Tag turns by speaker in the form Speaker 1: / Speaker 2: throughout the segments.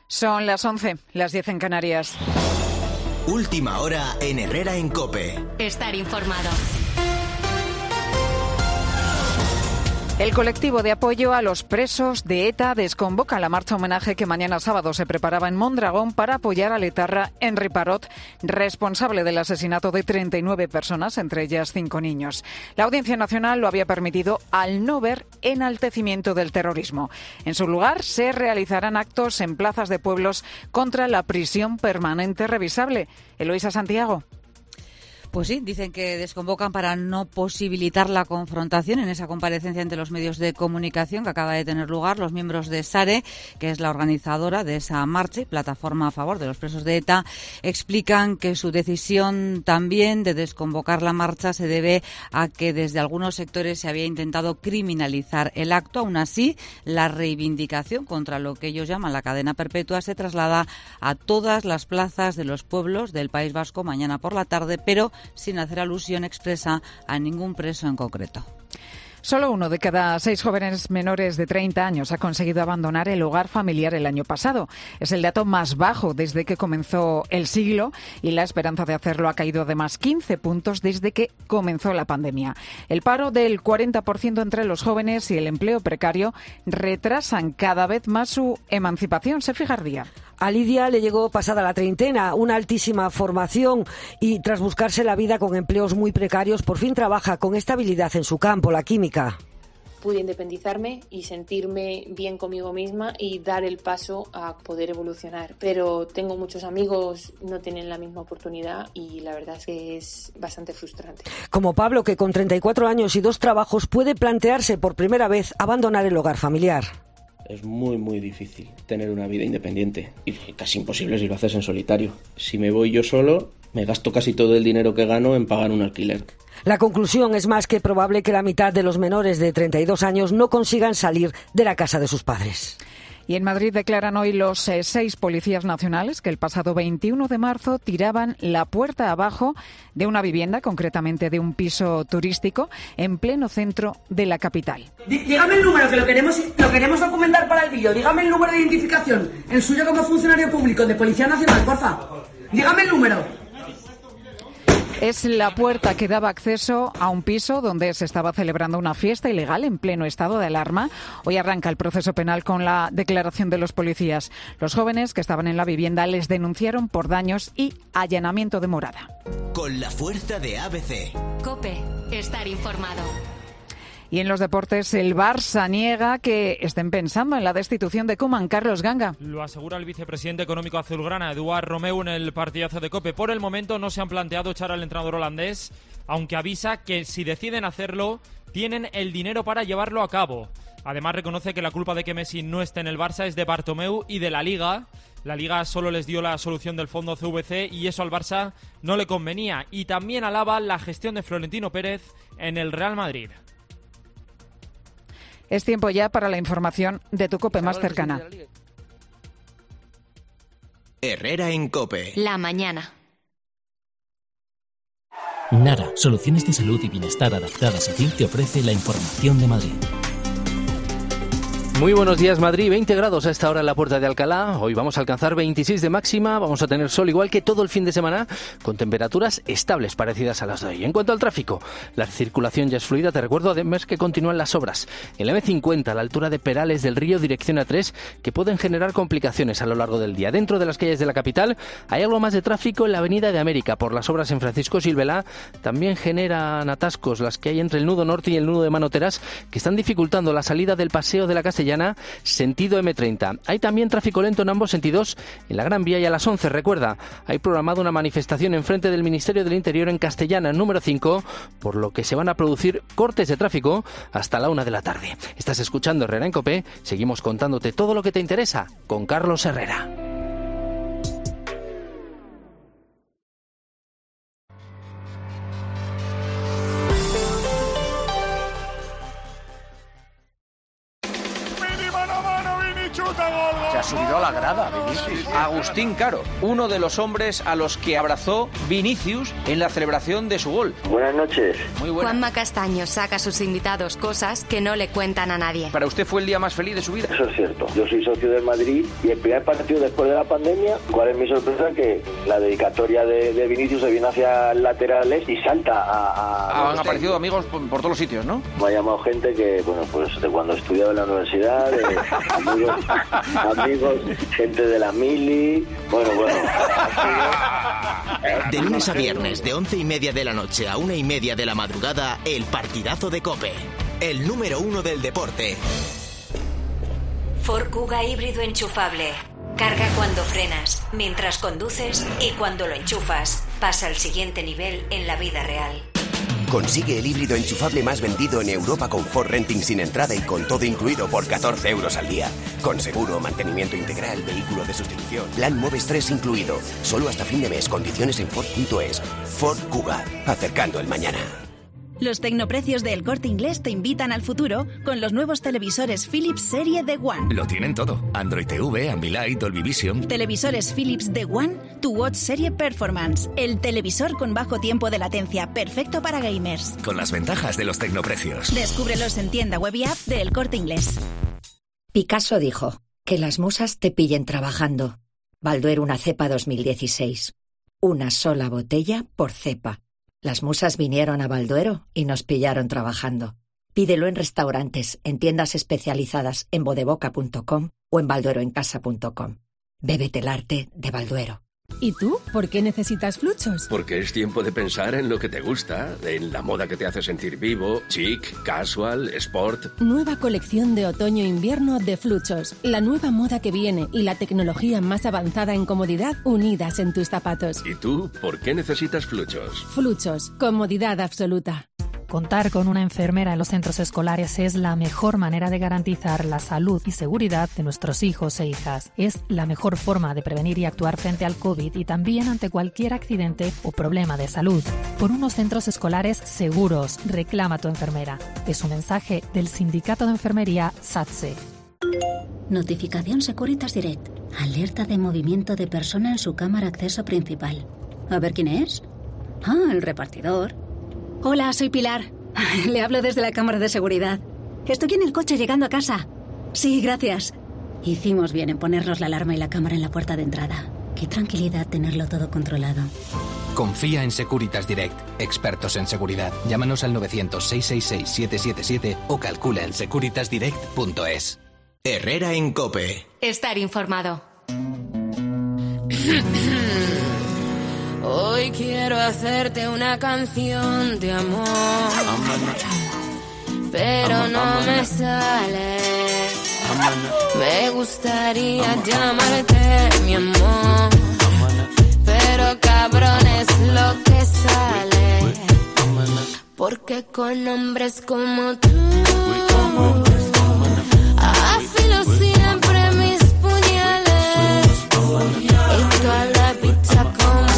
Speaker 1: Son las 11, las 10 en Canarias.
Speaker 2: Última hora en Herrera en COPE.
Speaker 3: Estar informado.
Speaker 1: El colectivo de apoyo a los presos de ETA desconvoca la marcha homenaje que mañana sábado se preparaba en Mondragón para apoyar al etarra Henry Parot, responsable del asesinato de 39 personas, entre ellas 5 niños. La Audiencia Nacional lo había permitido al no ver enaltecimiento del terrorismo. En su lugar, se realizarán actos en plazas de pueblos contra la prisión permanente revisable. Eloísa Santiago.
Speaker 4: Pues sí, dicen que desconvocan para no posibilitar la confrontación en esa comparecencia entre los medios de comunicación que acaba de tener lugar. Los miembros de SARE, que es la organizadora de esa marcha, plataforma a favor de los presos de ETA, explican que su decisión también de desconvocar la marcha se debe a que desde algunos sectores se había intentado criminalizar el acto. Aún así, la reivindicación contra lo que ellos llaman la cadena perpetua se traslada a todas las plazas de los pueblos del País Vasco mañana por la tarde, pero sin hacer alusión expresa a ningún preso en concreto.
Speaker 1: Solo 1 de cada 6 jóvenes menores de 30 años ha conseguido abandonar el hogar familiar el año pasado. Es el dato más bajo desde que comenzó el siglo y la esperanza de hacerlo ha caído de más 15 puntos desde que comenzó la pandemia. El paro del 40% entre los jóvenes y el empleo precario retrasan cada vez más su emancipación. Sefi Gardía.
Speaker 5: A Lidia le llegó pasada la treintena, una altísima formación y tras buscarse la vida con empleos muy precarios, por fin trabaja con estabilidad en su campo, la química.
Speaker 6: Pude independizarme y sentirme bien conmigo misma y dar el paso a poder evolucionar. Pero tengo muchos amigos, no tienen la misma oportunidad y la verdad es que es bastante frustrante.
Speaker 5: Como Pablo, que con 34 años y 2 trabajos puede plantearse por primera vez abandonar el hogar familiar.
Speaker 7: Es muy difícil tener una vida independiente y casi imposible si lo haces en solitario. Si me voy yo solo, me gasto casi todo el dinero que gano en pagar un alquiler.
Speaker 5: La conclusión es más que probable que la mitad de los menores de 32 años no consigan salir de la casa de sus padres.
Speaker 1: Y en Madrid declaran hoy los 6 policías nacionales que el pasado 21 de marzo tiraban la puerta abajo de una vivienda, concretamente de un piso turístico, en pleno centro de la capital.
Speaker 8: Dígame el número, que lo queremos documentar para el vídeo. Dígame el número de identificación, el suyo como funcionario público de Policía Nacional, porfa. Dígame el número.
Speaker 1: Es la puerta que daba acceso a un piso donde se estaba celebrando una fiesta ilegal en pleno estado de alarma. Hoy arranca el proceso penal con la declaración de los policías. Los jóvenes que estaban en la vivienda les denunciaron por daños y allanamiento de morada.
Speaker 2: Con la fuerza de ABC.
Speaker 3: COPE. Estar informado.
Speaker 1: Y en los deportes, el Barça niega que estén pensando en la destitución de Koeman. Carlos Ganga.
Speaker 9: Lo asegura el vicepresidente económico azulgrana, Eduard Romeu, en el partidazo de COPE. Por el momento no se han planteado echar al entrenador holandés, aunque avisa que si deciden hacerlo, tienen el dinero para llevarlo a cabo. Además, reconoce que la culpa de que Messi no esté en el Barça es de Bartomeu y de la Liga. La Liga solo les dio la solución del fondo CVC y eso al Barça no le convenía. Y también alaba la gestión de Florentino Pérez en el Real Madrid.
Speaker 1: Es tiempo ya para la información de tu COPE más cercana.
Speaker 2: Herrera en COPE.
Speaker 3: La mañana.
Speaker 10: Nara, soluciones de salud y bienestar adaptadas a ti, te ofrece la información de Madrid.
Speaker 11: Muy buenos días, Madrid. 20 grados a esta hora en la Puerta de Alcalá. Hoy vamos a alcanzar 26 de máxima. Vamos a tener sol igual que todo el fin de semana, con temperaturas estables parecidas a las de hoy. En cuanto al tráfico, la circulación ya es fluida. Te recuerdo además que continúan las obras en la M50 a la altura de Perales del Río, dirección A3, que pueden generar complicaciones a lo largo del día. Dentro de las calles de la capital hay algo más de tráfico en la Avenida de América por las obras en Francisco Silvelá. También generan atascos las que hay entre el nudo norte y el nudo de Manoteras, que están dificultando la salida del Paseo de la Castellana sentido M30. Hay también tráfico lento en ambos sentidos en la Gran Vía y a las 11. Recuerda, hay programada una manifestación enfrente del Ministerio del Interior en Castellana, número 5, por lo que se van a producir cortes de tráfico hasta la 1 de la tarde. Estás escuchando Herrera en COPE. Seguimos contándote todo lo que te interesa con Carlos Herrera.
Speaker 12: Se ha subido a la grada, Vinicius.
Speaker 13: Agustín Caro, uno de los hombres a los que abrazó Vinicius en la celebración de su gol.
Speaker 14: Buenas noches.
Speaker 13: Muy buenas.
Speaker 3: Juanma Castaño saca a sus invitados cosas que no le cuentan a nadie.
Speaker 13: Para usted fue el día más feliz de su vida.
Speaker 14: Eso es cierto. Yo soy socio del Madrid y el primer partido después de la pandemia, ¿cuál es mi sorpresa? Que la dedicatoria de Vinicius se viene hacia laterales y salta a
Speaker 13: Han aparecido amigos por todos los sitios, ¿no?
Speaker 14: Me ha llamado gente que, bueno, pues de cuando estudiaba en la universidad, amigos, gente de la mili, bueno.
Speaker 2: De lunes a viernes, de 11:30 de la noche a 1:30 de la madrugada, el partidazo de COPE. El número 1 del deporte.
Speaker 15: Ford Kuga híbrido enchufable. Carga cuando frenas, mientras conduces y cuando lo enchufas. Pasa al siguiente nivel en la vida real.
Speaker 16: Consigue el híbrido enchufable más vendido en Europa con Ford Renting sin entrada y con todo incluido por 14 euros al día. Con seguro, mantenimiento integral, vehículo de sustitución, plan Moves 3 incluido. Solo hasta fin de mes, condiciones en Ford.es. Ford Kuga, acercando el mañana.
Speaker 17: Los tecnoprecios de El Corte Inglés te invitan al futuro con los nuevos televisores Philips Serie The One.
Speaker 18: Lo tienen todo. Android TV, Ambilight, Dolby Vision.
Speaker 17: Televisores Philips The One, tu Watch Serie Performance. El televisor con bajo tiempo de latencia, perfecto para gamers.
Speaker 18: Con las ventajas de los tecnoprecios.
Speaker 17: Descúbrelos en tienda web y app de El Corte Inglés.
Speaker 19: Picasso dijo, que las musas te pillen trabajando. Balduero una cepa 2016. Una sola botella por cepa. Las musas vinieron a Balduero y nos pillaron trabajando. Pídelo en restaurantes, en tiendas especializadas en bodeboca.com o en baldueroencasa.com. Bébete el arte de Balduero.
Speaker 20: ¿Y tú? ¿Por qué necesitas Fluchos?
Speaker 21: Porque es tiempo de pensar en lo que te gusta, en la moda que te hace sentir vivo, chic, casual, sport.
Speaker 20: Nueva colección de otoño-invierno de Fluchos. La nueva moda que viene y la tecnología más avanzada en comodidad unidas en tus zapatos.
Speaker 21: ¿Y tú? ¿Por qué necesitas Fluchos?
Speaker 20: Fluchos. Comodidad absoluta.
Speaker 22: Contar con una enfermera en los centros escolares es la mejor manera de garantizar la salud y seguridad de nuestros hijos e hijas. Es la mejor forma de prevenir y actuar frente al COVID y también ante cualquier accidente o problema de salud. Por unos centros escolares seguros, reclama tu enfermera. Es un mensaje del Sindicato de Enfermería SATSE.
Speaker 23: Notificación Securitas Direct. Alerta de movimiento de persona en su cámara acceso principal. A ver quién es. Ah, el repartidor.
Speaker 24: Hola, soy Pilar. Le hablo desde la cámara de seguridad. Estoy en el coche llegando a casa. Sí, gracias.
Speaker 23: Hicimos bien en ponernos la alarma y la cámara en la puerta de entrada. Qué tranquilidad tenerlo todo controlado.
Speaker 25: Confía en Securitas Direct, expertos en seguridad. Llámanos al 900-666-777 o calcula en securitasdirect.es.
Speaker 2: Herrera en COPE.
Speaker 3: Estar informado.
Speaker 26: Hoy quiero hacerte una canción de amor, pero no me sale. Me gustaría llamarte mi amor, pero cabrón es lo que sale. Porque con hombres como tú afilo siempre mis puñales y toda la pizza como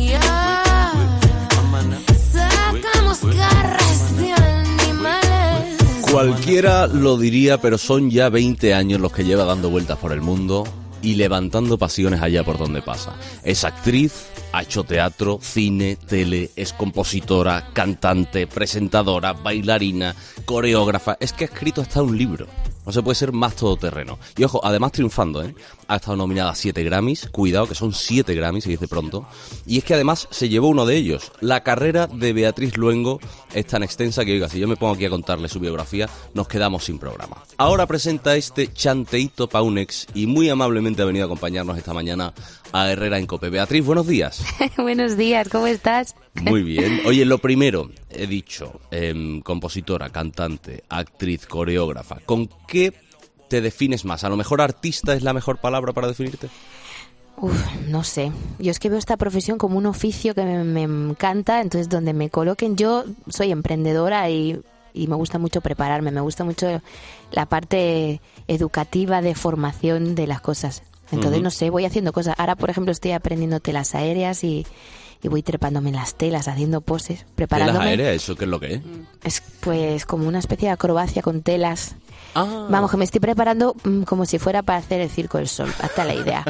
Speaker 27: cualquiera lo diría, pero son ya 20 años los que lleva dando vueltas por el mundo y levantando pasiones allá por donde pasa. Es actriz, ha hecho teatro, cine, tele, es compositora, cantante, presentadora, bailarina, coreógrafa. Es que ha escrito hasta un libro. No se puede ser más todoterreno. Y ojo, además triunfando, ¿eh? Ha estado nominada a 7 Grammys. Cuidado, que son 7 Grammys, se dice pronto. Y es que además se llevó uno de ellos. La carrera de Beatriz Luengo es tan extensa que, oiga, si yo me pongo aquí a contarle su biografía, nos quedamos sin programa. Ahora presenta este chanteíto Paunex y muy amablemente ha venido a acompañarnos esta mañana a Herrera en COPE. Beatriz, buenos días.
Speaker 28: Buenos días, ¿cómo estás?
Speaker 27: Muy bien. Oye, lo primero, he dicho, compositora, cantante, actriz, coreógrafa. ¿Con qué te defines más? A lo mejor artista es la mejor palabra para definirte.
Speaker 28: No sé. Yo es que veo esta profesión como un oficio que me encanta, entonces donde me coloquen, yo soy emprendedora y me gusta mucho prepararme, me gusta mucho la parte educativa de formación de las cosas. Entonces, no sé, voy haciendo cosas. Ahora, por ejemplo, estoy aprendiendo telas aéreas y y voy trepándome en las telas, haciendo poses, preparándome.
Speaker 27: ¿Telas aéreas? ¿Eso qué es lo que es?
Speaker 28: Es pues como una especie de acrobacia con telas. Vamos, que me estoy preparando como si fuera para hacer el Circo del Sol, hasta la idea.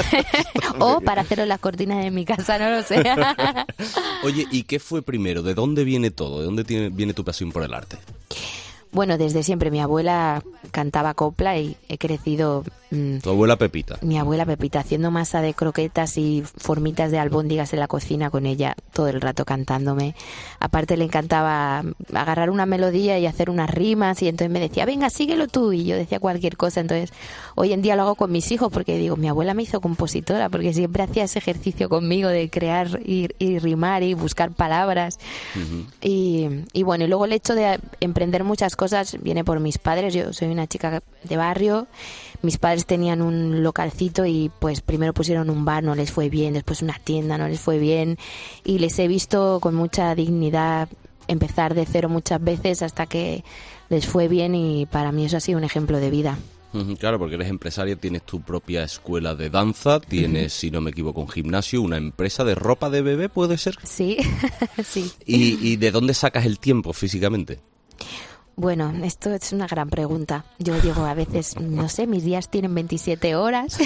Speaker 28: O para hacerlo en las cortinas de mi casa, no lo sé.
Speaker 27: Oye, ¿y qué fue primero? ¿De dónde viene todo? ¿De dónde viene tu pasión por el arte?
Speaker 28: Bueno, desde siempre. Mi abuela cantaba copla y he crecido...
Speaker 27: ¿Tu abuela Pepita?
Speaker 28: Mi abuela Pepita, haciendo masa de croquetas y formitas de albóndigas en la cocina con ella, todo el rato cantándome. Aparte le encantaba agarrar una melodía y hacer unas rimas, y entonces me decía, venga, síguelo tú, y yo decía cualquier cosa. Entonces hoy en día lo hago con mis hijos, porque digo, mi abuela me hizo compositora, porque siempre hacía ese ejercicio conmigo de crear y rimar y buscar palabras. Uh-huh. Y bueno, y luego el hecho de emprender muchas cosas viene por mis padres. Yo soy una chica de barrio. Mis padres tenían un localcito y pues primero pusieron un bar, no les fue bien, después una tienda, no les fue bien, y les he visto con mucha dignidad empezar de cero muchas veces hasta que les fue bien, y para mí eso ha sido un ejemplo de vida.
Speaker 27: Claro, porque eres empresaria, tienes tu propia escuela de danza, tienes, si no me equivoco, un gimnasio, una empresa de ropa de bebé, ¿puede ser?
Speaker 28: Sí, sí.
Speaker 27: ¿Y de dónde sacas el tiempo físicamente?
Speaker 28: Bueno, esto es una gran pregunta. Yo digo, a veces, no sé, mis días tienen 27 horas,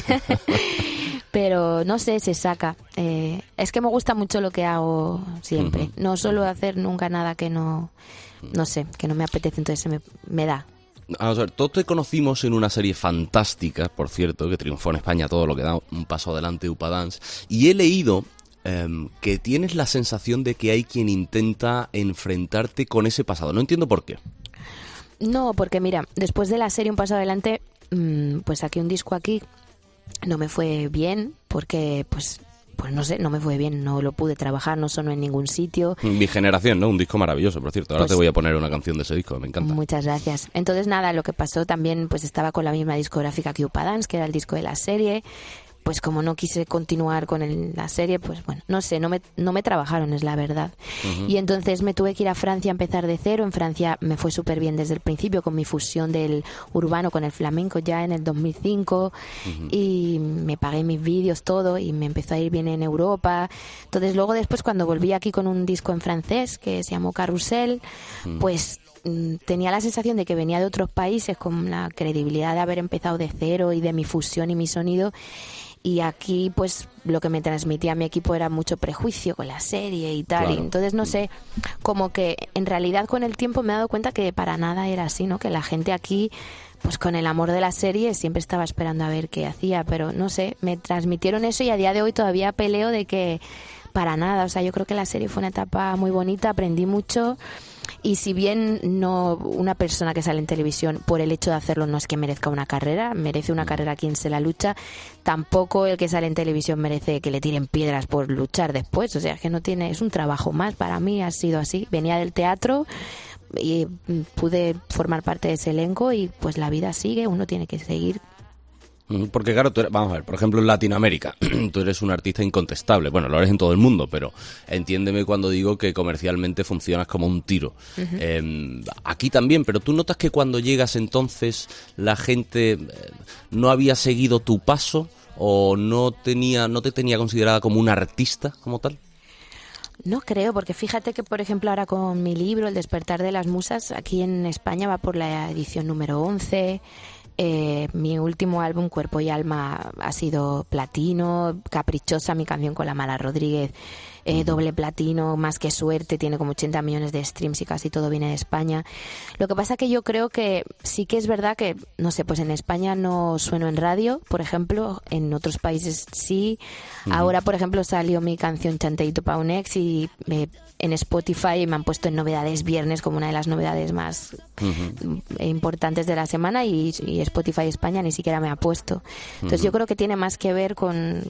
Speaker 28: pero no sé, se saca. Es que me gusta mucho lo que hago siempre. Uh-huh. No suelo hacer nunca nada que no sé, que no me apetece, entonces me da.
Speaker 27: Vamos a ver, todos te conocimos en una serie fantástica, por cierto, que triunfó en España todo lo que da un paso adelante, Upadance, y he leído que tienes la sensación de que hay quien intenta enfrentarte con ese pasado. No entiendo por qué.
Speaker 28: No, porque mira, después de la serie Un Paso Adelante, pues saqué un disco aquí, no me fue bien, porque pues no sé, no me fue bien, no lo pude trabajar, no sonó en ningún sitio.
Speaker 27: Mi generación, ¿no? Un disco maravilloso, por cierto. Ahora pues te voy a poner una canción de ese disco, me encanta.
Speaker 28: Muchas gracias. Entonces nada, lo que pasó también, pues estaba con la misma discográfica que Upadance, que era el disco de la serie. Pues como no quise continuar con la serie, pues bueno, no sé, no me trabajaron, es la verdad. Uh-huh. Y entonces me tuve que ir a Francia a empezar de cero. En Francia me fue súper bien desde el principio, con mi fusión del urbano con el flamenco ya en el 2005. Uh-huh. Y me pagué mis vídeos, todo, y me empezó a ir bien en Europa. Entonces luego después, cuando volví aquí con un disco en francés que se llamó Carrusel, uh-huh, pues tenía la sensación de que venía de otros países, con la credibilidad de haber empezado de cero y de mi fusión y mi sonido. Y aquí, pues, lo que me transmitía a mi equipo era mucho prejuicio con la serie y tal. Claro. Y entonces, no sé, como que en realidad con el tiempo me he dado cuenta que para nada era así, ¿no? Que la gente aquí, pues con el amor de la serie, siempre estaba esperando a ver qué hacía. Pero, no sé, me transmitieron eso, y a día de hoy todavía peleo de que para nada. O sea, yo creo que la serie fue una etapa muy bonita, aprendí mucho. Y si bien no, una persona que sale en televisión por el hecho de hacerlo no es que merezca una carrera, merece una carrera quien se la lucha, tampoco el que sale en televisión merece que le tiren piedras por luchar después. O sea, que no tiene, es un trabajo más. Para mí ha sido así. Venía del teatro y pude formar parte de ese elenco, y pues la vida sigue, uno tiene que seguir.
Speaker 27: Porque claro, vamos a ver, por ejemplo en Latinoamérica, tú eres un artista incontestable, bueno, lo eres en todo el mundo, pero entiéndeme cuando digo que comercialmente funcionas como un tiro. Uh-huh. Aquí también, pero tú notas que cuando llegas entonces la gente no había seguido tu paso o no te tenía considerada como un artista como tal.
Speaker 28: No creo, porque fíjate que, por ejemplo, ahora con mi libro, El despertar de las musas, aquí en España va por la edición número 11. Mi último álbum, Cuerpo y Alma, ha sido platino. Caprichosa, mi canción con la Mala Rodríguez, doble platino. Más que suerte, tiene como 80 millones de streams y casi todo viene de España. Lo que pasa que yo creo que sí que es verdad que, no sé, pues en España no sueno en radio, por ejemplo, en otros países sí. Uh-huh. Ahora, por ejemplo, salió mi canción Chanteito pa' un ex y en Spotify me han puesto en novedades viernes como una de las novedades más importantes de la semana, y Spotify España ni siquiera me ha puesto. Entonces yo creo que tiene más que ver con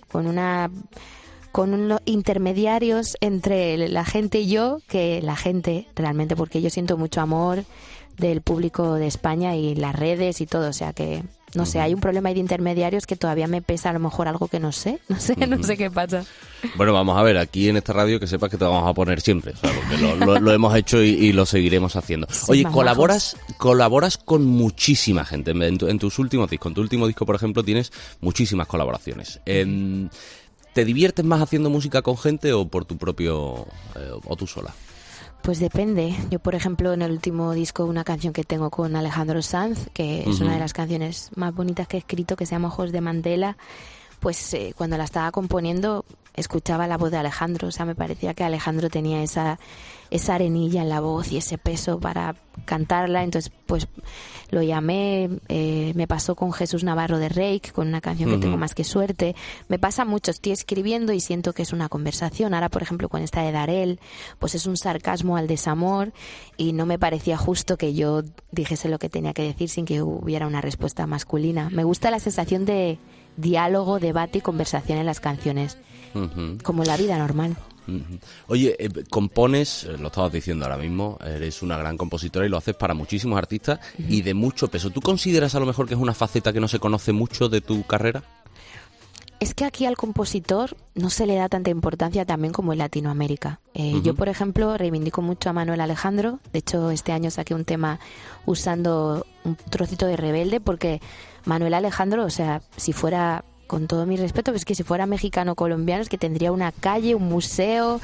Speaker 28: unos intermediarios entre la gente y yo, que la gente realmente, porque yo siento mucho amor del público de España y las redes y todo, o sea que no sé, hay un problema ahí de intermediarios que todavía me pesa a lo mejor algo que no sé qué pasa.
Speaker 27: Bueno, vamos a ver, aquí en esta radio que sepas que te vamos a poner siempre, o sea, porque lo hemos hecho y lo seguiremos haciendo. Sí, oye, colaboras con muchísima gente en tus últimos discos. En tu último disco, por ejemplo, tienes muchísimas colaboraciones. ¿Te diviertes más haciendo música con gente o por tu propio o tú sola?
Speaker 28: Pues depende. Yo, por ejemplo, en el último disco, una canción que tengo con Alejandro Sanz, que es una de las canciones más bonitas que he escrito, que se llama Ojos de Mandela, pues cuando la estaba componiendo escuchaba la voz de Alejandro. O sea, me parecía que Alejandro tenía esa arenilla en la voz y ese peso para cantarla. Entonces, pues lo llamé. Me pasó con Jesús Navarro de Reik, con una canción que tengo más que suerte. Me pasa mucho, estoy escribiendo y siento que es una conversación. Ahora, por ejemplo, con esta de Darel, pues es un sarcasmo al desamor y no me parecía justo que yo dijese lo que tenía que decir sin que hubiera una respuesta masculina. Me gusta la sensación de diálogo, debate y conversación en las canciones, como la vida normal.
Speaker 27: Oye, compones, lo estabas diciendo ahora mismo, eres una gran compositora y lo haces para muchísimos artistas y de mucho peso. ¿Tú consideras a lo mejor que es una faceta que no se conoce mucho de tu carrera?
Speaker 28: Es que aquí al compositor no se le da tanta importancia también como en Latinoamérica. Yo, por ejemplo, reivindico mucho a Manuel Alejandro. De hecho, este año saqué un tema usando un trocito de Rebelde, porque Manuel Alejandro, o sea, si fuera, con todo mi respeto, pues que si fuera mexicano o colombiano, es que tendría una calle, un museo.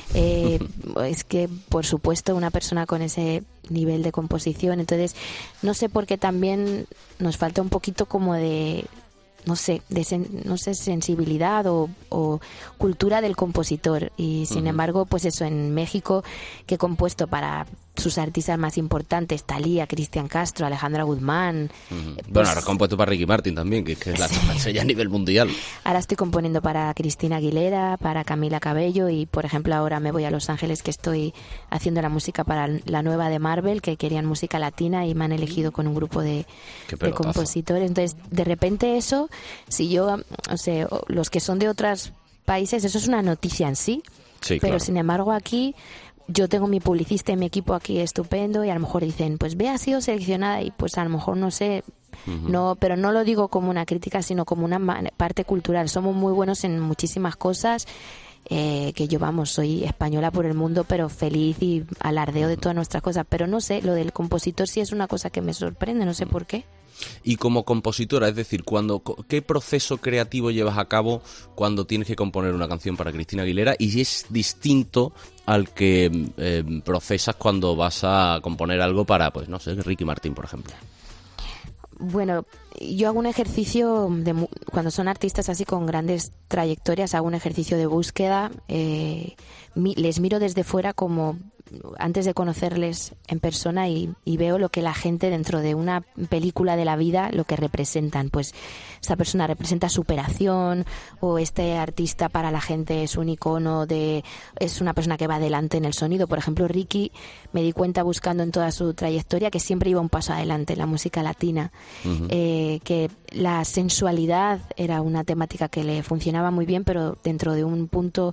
Speaker 28: Es que, por supuesto, una persona con ese nivel de composición. Entonces, no sé por qué también nos falta un poquito como de... no sé, sensibilidad o cultura del compositor. Y sin embargo, pues eso, en México, que he compuesto para sus artistas más importantes, Thalía, Cristian Castro, Alejandra Guzmán. Pues,
Speaker 27: bueno, ahora he compuesto para Ricky Martin también, que es la estrella a nivel mundial.
Speaker 28: Ahora estoy componiendo para Cristina Aguilera, para Camila Cabello y, por ejemplo, ahora me voy a Los Ángeles, que estoy haciendo la música para la nueva de Marvel, que querían música latina y me han elegido con un grupo de compositores. Entonces, de repente eso, si yo, o sea, los que son de otros países, eso es una noticia en sí, pero claro, sin embargo aquí... Yo tengo mi publicista y mi equipo aquí estupendo y a lo mejor dicen, pues ha sido seleccionada y pues a lo mejor no sé, no, pero no lo digo como una crítica, sino como una parte cultural. Somos muy buenos en muchísimas cosas, que yo, vamos, soy española por el mundo, pero feliz y alardeo de todas nuestras cosas. Pero no sé, lo del compositor sí es una cosa que me sorprende, no sé por qué.
Speaker 27: Y como compositora, es decir, ¿qué proceso creativo llevas a cabo cuando tienes que componer una canción para Cristina Aguilera? Y es distinto al que procesas cuando vas a componer algo para, pues no sé, Ricky Martin, por ejemplo.
Speaker 28: Bueno, yo hago un ejercicio, cuando son artistas así con grandes trayectorias, hago un ejercicio de búsqueda, les miro desde fuera como antes de conocerles en persona y veo lo que la gente dentro de una película de la vida, lo que representan. Pues esta persona representa superación, o este artista para la gente es un icono es una persona que va adelante en el sonido. Por ejemplo, Ricky, me di cuenta buscando en toda su trayectoria que siempre iba un paso adelante en la música latina, que la sensualidad era una temática que le funcionaba muy bien, pero dentro de un punto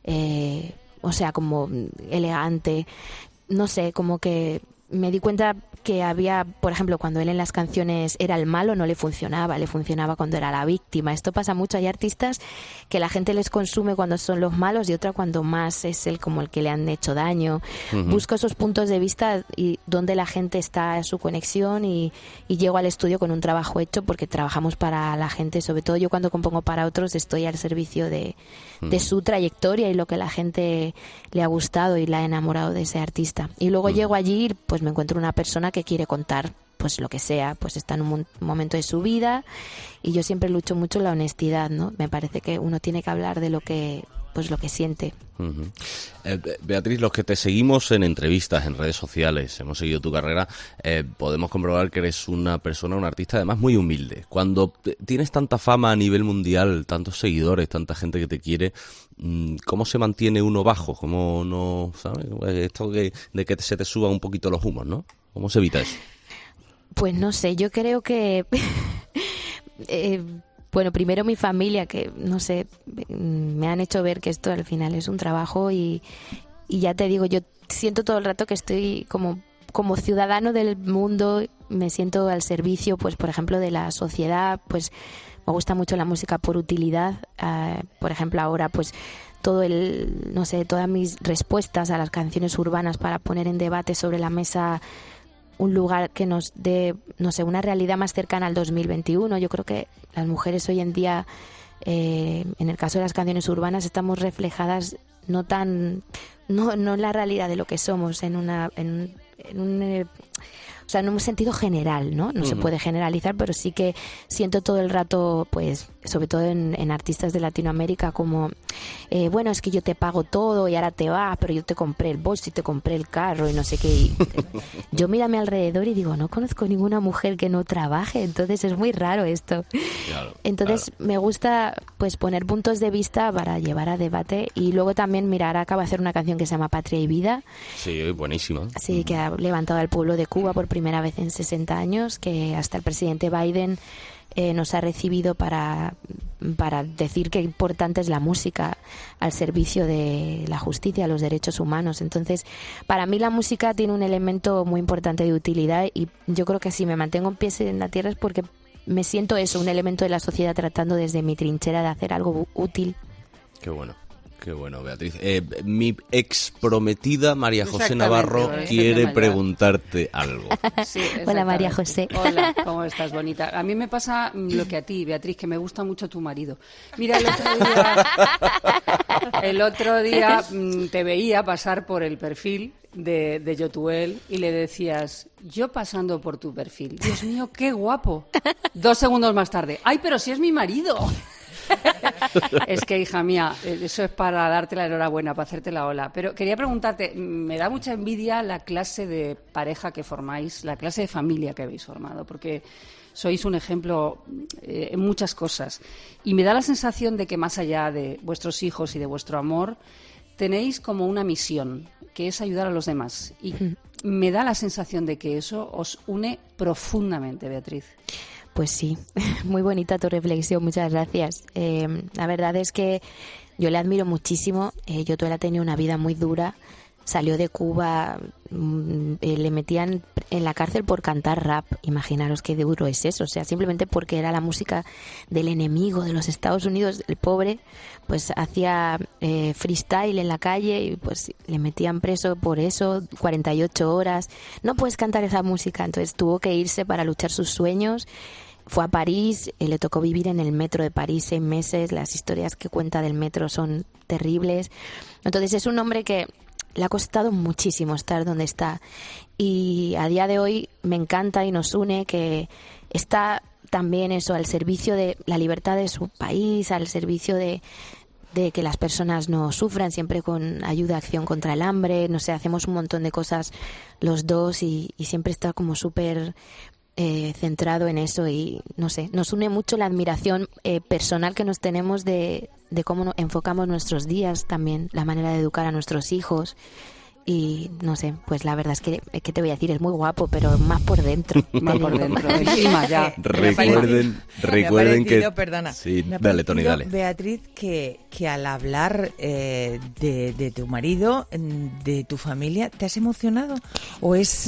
Speaker 28: o sea, como elegante, no sé, como que me di cuenta que había, por ejemplo, cuando él en las canciones era el malo, no le funcionaba cuando era la víctima. Esto pasa mucho, hay artistas que la gente les consume cuando son los malos y otra cuando más es como el que le han hecho daño. Busco esos puntos de vista y donde la gente está en su conexión y llego al estudio con un trabajo hecho, porque trabajamos para la gente. Sobre todo yo, cuando compongo para otros, estoy al servicio de su trayectoria y lo que la gente le ha gustado y la ha enamorado de ese artista. Y luego llego allí, pues me encuentro una persona que quiere contar pues lo que sea, pues está en un momento de su vida, y yo siempre lucho mucho la honestidad, ¿no? Me parece que uno tiene que hablar de lo que siente.
Speaker 27: Beatriz, los que te seguimos en entrevistas, en redes sociales, hemos seguido tu carrera, podemos comprobar que eres una persona, un artista además muy humilde. Cuando tienes tanta fama a nivel mundial, tantos seguidores, tanta gente que te quiere, ¿cómo se mantiene uno bajo? ¿Cómo no, sabes? Esto de que se te suban un poquito los humos, ¿no? ¿Cómo se evita eso?
Speaker 28: Pues no sé, yo creo que... bueno, primero mi familia, que no sé, me han hecho ver que esto al final es un trabajo y ya te digo, yo siento todo el rato que estoy como ciudadano del mundo, me siento al servicio, pues por ejemplo, de la sociedad. Pues me gusta mucho la música por utilidad. Por ejemplo, ahora pues todas mis respuestas a las canciones urbanas para poner en debate sobre la mesa un lugar que nos dé, no sé, una realidad más cercana al 2021. Yo creo que las mujeres hoy en día en el caso de las canciones urbanas estamos reflejadas no en la realidad de lo que somos, en un sentido general, ¿no? No se puede generalizar, pero sí que siento todo el rato, pues, sobre todo en artistas de Latinoamérica, como, bueno, es que yo te pago todo y ahora te vas, pero yo te compré el bolso y te compré el carro y no sé qué. Y, yo miro a mi alrededor y digo, no conozco ninguna mujer que no trabaje, entonces es muy raro esto. Claro, entonces me gusta, pues, poner puntos de vista para llevar a debate y luego también, mira, ahora acabo de hacer una canción que se llama Patria y Vida.
Speaker 27: Sí, buenísima.
Speaker 28: Sí, que ha levantado al pueblo de Cuba por primera vez en 60 años, que hasta el presidente Biden nos ha recibido para decir qué importante es la música al servicio de la justicia, los derechos humanos. Entonces, para mí la música tiene un elemento muy importante de utilidad y yo creo que si me mantengo en pies en la tierra es porque me siento eso, un elemento de la sociedad tratando desde mi trinchera de hacer algo útil.
Speaker 27: Qué bueno. Qué bueno, Beatriz. Mi ex prometida María José Navarro quiere preguntarte algo.
Speaker 1: Sí,
Speaker 28: hola, María José.
Speaker 1: Hola, ¿cómo estás, bonita? A mí me pasa lo que a ti, Beatriz, que me gusta mucho tu marido. Mira, el otro día te veía pasar por el perfil de Yotuel y le decías, yo pasando por tu perfil, Dios mío, qué guapo. 2 segundos más tarde, ay, pero si es mi marido. Es que, hija mía, eso es para darte la enhorabuena, para hacerte la ola. Pero quería preguntarte, me da mucha envidia la clase de pareja que formáis, la clase de familia que habéis formado, porque sois un ejemplo en muchas cosas. Y me da la sensación de que más allá de vuestros hijos y de vuestro amor, tenéis como una misión, que es ayudar a los demás. Y me da la sensación de que eso os une profundamente, Beatriz.
Speaker 28: Pues sí, muy bonita tu reflexión, muchas gracias. La verdad es que yo le admiro muchísimo. Yotuel ha tenido una vida muy dura. Salió de Cuba, le metían en la cárcel por cantar rap. Imaginaros qué duro es eso. O sea, simplemente porque era la música del enemigo de los Estados Unidos. El pobre pues hacía freestyle en la calle y pues le metían preso por eso, 48 horas. No puedes cantar esa música. Entonces tuvo que irse para luchar sus sueños. Fue a París, le tocó vivir en el metro de París 6 meses. Las historias que cuenta del metro son terribles. Entonces es un hombre que le ha costado muchísimo estar donde está. Y a día de hoy me encanta y nos une que está también eso al servicio de la libertad de su país, al servicio de que las personas no sufran, siempre con ayuda, acción contra el hambre. No sé, hacemos un montón de cosas los dos y siempre está como súper centrado en eso y no sé, nos une mucho la admiración personal que nos tenemos de cómo enfocamos nuestros días, también la manera de educar a nuestros hijos y no sé, pues la verdad es que ¿qué te voy a decir? Es muy guapo, pero más por dentro.
Speaker 1: Más por dentro, encima ya.
Speaker 27: Recuerden que...
Speaker 4: Perdona,
Speaker 27: sí, dale, Tony, dale.
Speaker 4: Beatriz, que al hablar de tu marido, de tu familia, ¿te has emocionado? ¿O es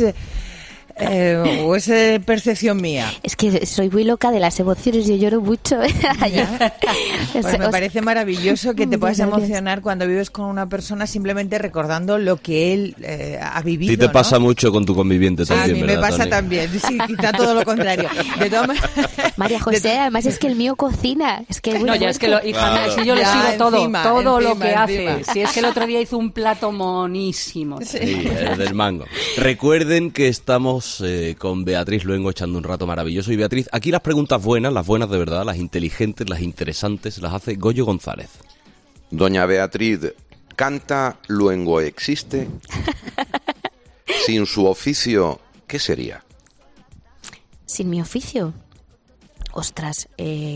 Speaker 4: percepción mía?
Speaker 28: Es que soy muy loca de las emociones, yo lloro mucho.
Speaker 4: Pues me parece maravilloso que te puedas emocionar cuando vives con una persona simplemente recordando lo que él ha vivido.
Speaker 27: Sí, te pasa mucho con tu conviviente también,
Speaker 4: a mí me pasa, Tony? También, sí, quizá todo lo contrario. De todas
Speaker 28: María José, además es que el mío cocina. Es que
Speaker 1: no, ya es que hija, si yo le sigo todo lo que hace. Si es que el otro día hizo un plato monísimo.
Speaker 27: Sí, el del mango. Recuerden que estamos con Beatriz Luengo echando un rato maravilloso. Y Beatriz, aquí las preguntas buenas, las buenas de verdad, las inteligentes, las interesantes, las hace Goyo González.
Speaker 5: Doña Beatriz, ¿canta Luengo existe? Sin su oficio, ¿qué sería?
Speaker 28: Sin mi oficio, ostras,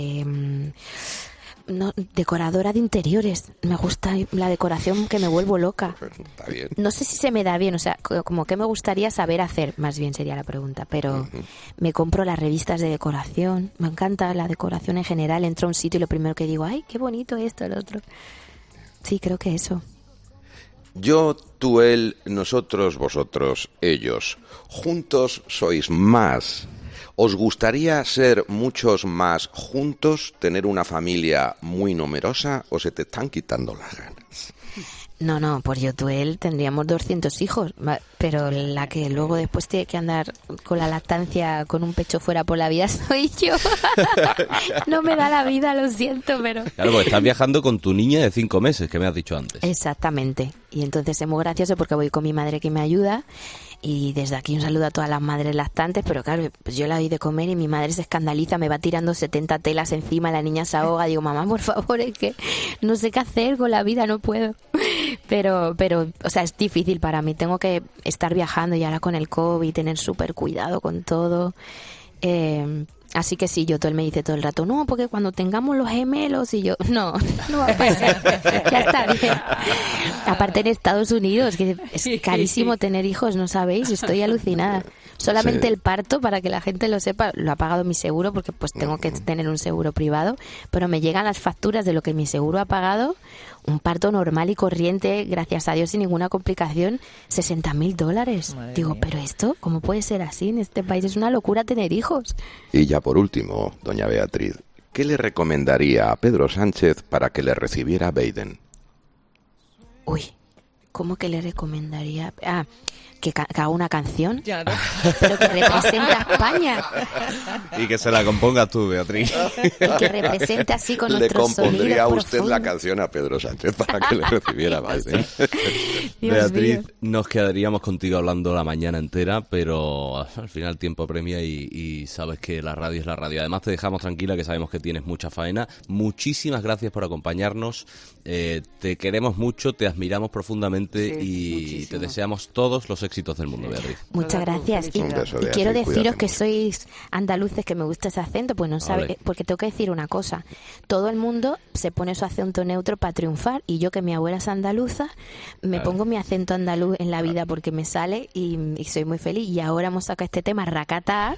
Speaker 28: no, decoradora de interiores. Me gusta la decoración, que me vuelvo loca.
Speaker 5: Está bien.
Speaker 28: No sé si se me da bien, o sea, como que me gustaría saber hacer, más bien sería la pregunta, pero me compro las revistas de decoración, me encanta la decoración en general, entro a un sitio y lo primero que digo, ¡ay, qué bonito esto, el otro! Sí, creo que eso.
Speaker 5: Yo, tú, él, nosotros, vosotros, ellos. Juntos sois más. ¿Os gustaría ser muchos más juntos, tener una familia muy numerosa o se te están quitando las ganas?
Speaker 28: No, por Yotuel tendríamos 200 hijos, pero la que luego después tiene que andar con la lactancia con un pecho fuera por la vida soy yo. No me da la vida, lo siento, pero...
Speaker 27: Claro, porque estás viajando con tu niña de 5 meses, que me has dicho antes.
Speaker 28: Exactamente. Y entonces es muy gracioso porque voy con mi madre que me ayuda. Y desde aquí un saludo a todas las madres lactantes, pero claro, pues yo la doy de comer y mi madre se escandaliza, me va tirando 70 telas encima, la niña se ahoga, digo, mamá, por favor, es que no sé qué hacer con la vida, no puedo. Pero, o sea, es difícil para mí, tengo que estar viajando y ahora con el COVID, tener súper cuidado con todo. Así que sí, Yotuel me dice todo el rato, no, porque cuando tengamos los gemelos, y yo, no va a pasar, ya está bien. Aparte en Estados Unidos, que es carísimo tener hijos, no sabéis, estoy alucinada. Solamente el parto, para que la gente lo sepa, lo ha pagado mi seguro, porque pues tengo que tener un seguro privado, pero me llegan las facturas de lo que mi seguro ha pagado, un parto normal y corriente, gracias a Dios, sin ninguna complicación, $60,000. Digo, pero esto, ¿cómo puede ser así en este país? Es una locura tener hijos.
Speaker 5: Y ya por último, doña Beatriz, ¿qué le recomendaría a Pedro Sánchez para que le recibiera Biden?
Speaker 28: Uy, ¿cómo que le recomendaría? Que haga una canción, pero que represente a España.
Speaker 27: Y que se la compongas tú, Beatriz.
Speaker 28: Y que represente así con nuestros sonidos.
Speaker 5: Le compondría usted
Speaker 28: profundos.
Speaker 5: la canción a Pedro Sánchez para que le recibiera Biden.
Speaker 27: Beatriz, nos quedaríamos contigo hablando la mañana entera, pero al final tiempo premia y sabes que la radio es la radio. Además te dejamos tranquila, que sabemos que tienes mucha faena. Muchísimas gracias por acompañarnos. Te queremos mucho, te admiramos profundamente y te deseamos todos los éxitos del mundo, Beatriz.
Speaker 28: Muchas gracias. Y quiero deciros que sois andaluces, que me gusta ese acento, pues no sabe, porque tengo que decir una cosa. Todo el mundo se pone su acento neutro para triunfar, y yo, que mi abuela es andaluza, me pongo mi acento andaluz en la vida porque me sale y soy muy feliz. Y ahora hemos sacado este tema, Racatá.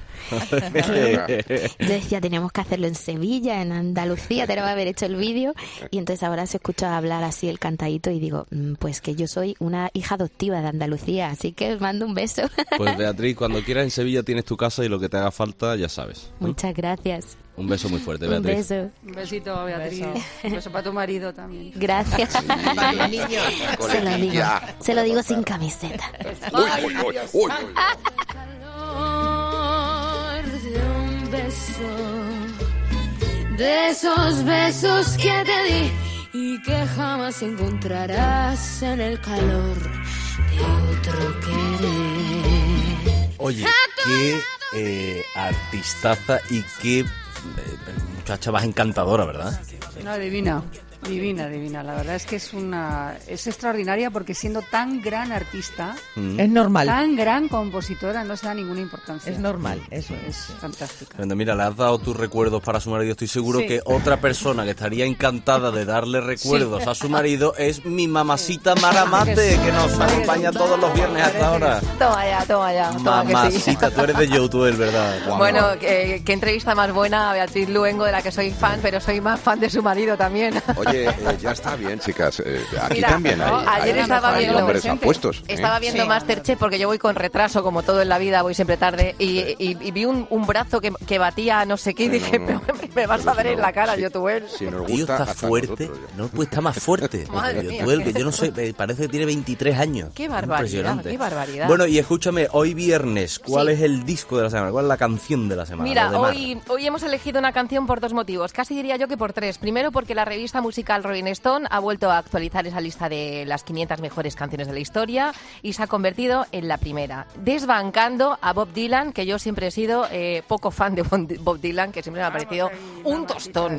Speaker 28: Yo decía, teníamos que hacerlo en Sevilla, en Andalucía, tenemos que haber hecho el vídeo, y entonces ahora se escucha hablar así el cantadito y digo, pues que yo soy una hija adoptiva de Andalucía, así que os mando un beso.
Speaker 27: Pues Beatriz, cuando quieras en Sevilla tienes tu casa y lo que te haga falta ya sabes.
Speaker 28: Muchas gracias.
Speaker 27: Un beso muy fuerte, Beatriz.
Speaker 28: Un beso.
Speaker 1: Un besito, Beatriz. Un beso para tu marido también.
Speaker 28: Gracias.
Speaker 1: Para los niños.
Speaker 28: Se lo digo sin camiseta.
Speaker 26: De esos besos que te di y que jamás encontrarás en el calor de otro querer.
Speaker 27: Oye, qué artistaza y qué muchacha más encantadora, ¿verdad?
Speaker 1: No, divina. Divina. La verdad es que es extraordinaria, porque siendo tan gran artista,
Speaker 4: es normal,
Speaker 1: tan gran compositora, no se da ninguna importancia.
Speaker 4: Es normal, eso
Speaker 1: es fantástica.
Speaker 27: Mira, le has dado tus recuerdos para su marido. Estoy seguro que otra persona que estaría encantada de darle recuerdos a su marido es mi mamacita Maramate, que nos acompaña todos los viernes hasta ahora.
Speaker 6: Toma ya.
Speaker 27: Mamacita, tú eres de Yotuel, ¿verdad?
Speaker 6: Bueno, qué entrevista más buena a Beatriz Luengo, de la que soy fan, pero soy más fan de su marido también.
Speaker 5: Oye, ya está bien, chicas. Aquí
Speaker 6: mira,
Speaker 5: también
Speaker 6: ayer estaba viendo
Speaker 5: hombres apuestos.
Speaker 6: Estaba viendo Masterchef, porque yo voy con retraso, como todo en la vida, voy siempre tarde, y vi un brazo que batía no sé qué, y dije, pero me vas a dar en la cara, Yotuel.
Speaker 27: Si nos gusta, está fuerte, no puede estar más fuerte. Yotuel, que yo no sé, parece que tiene 23 años.
Speaker 6: Qué barbaridad.
Speaker 27: Bueno, y escúchame, hoy viernes, ¿cuál es el disco de la semana? ¿Cuál es la canción de la semana?
Speaker 6: Mira, hoy hemos elegido una canción por 2 motivos, casi diría yo que por 3. Primero, porque la revista musical Rolling Stone ha vuelto a actualizar esa lista de las 500 mejores canciones de la historia y se ha convertido en la primera, desbancando a Bob Dylan, que yo siempre he sido poco fan de Bob Dylan, que siempre me ha parecido un tostón.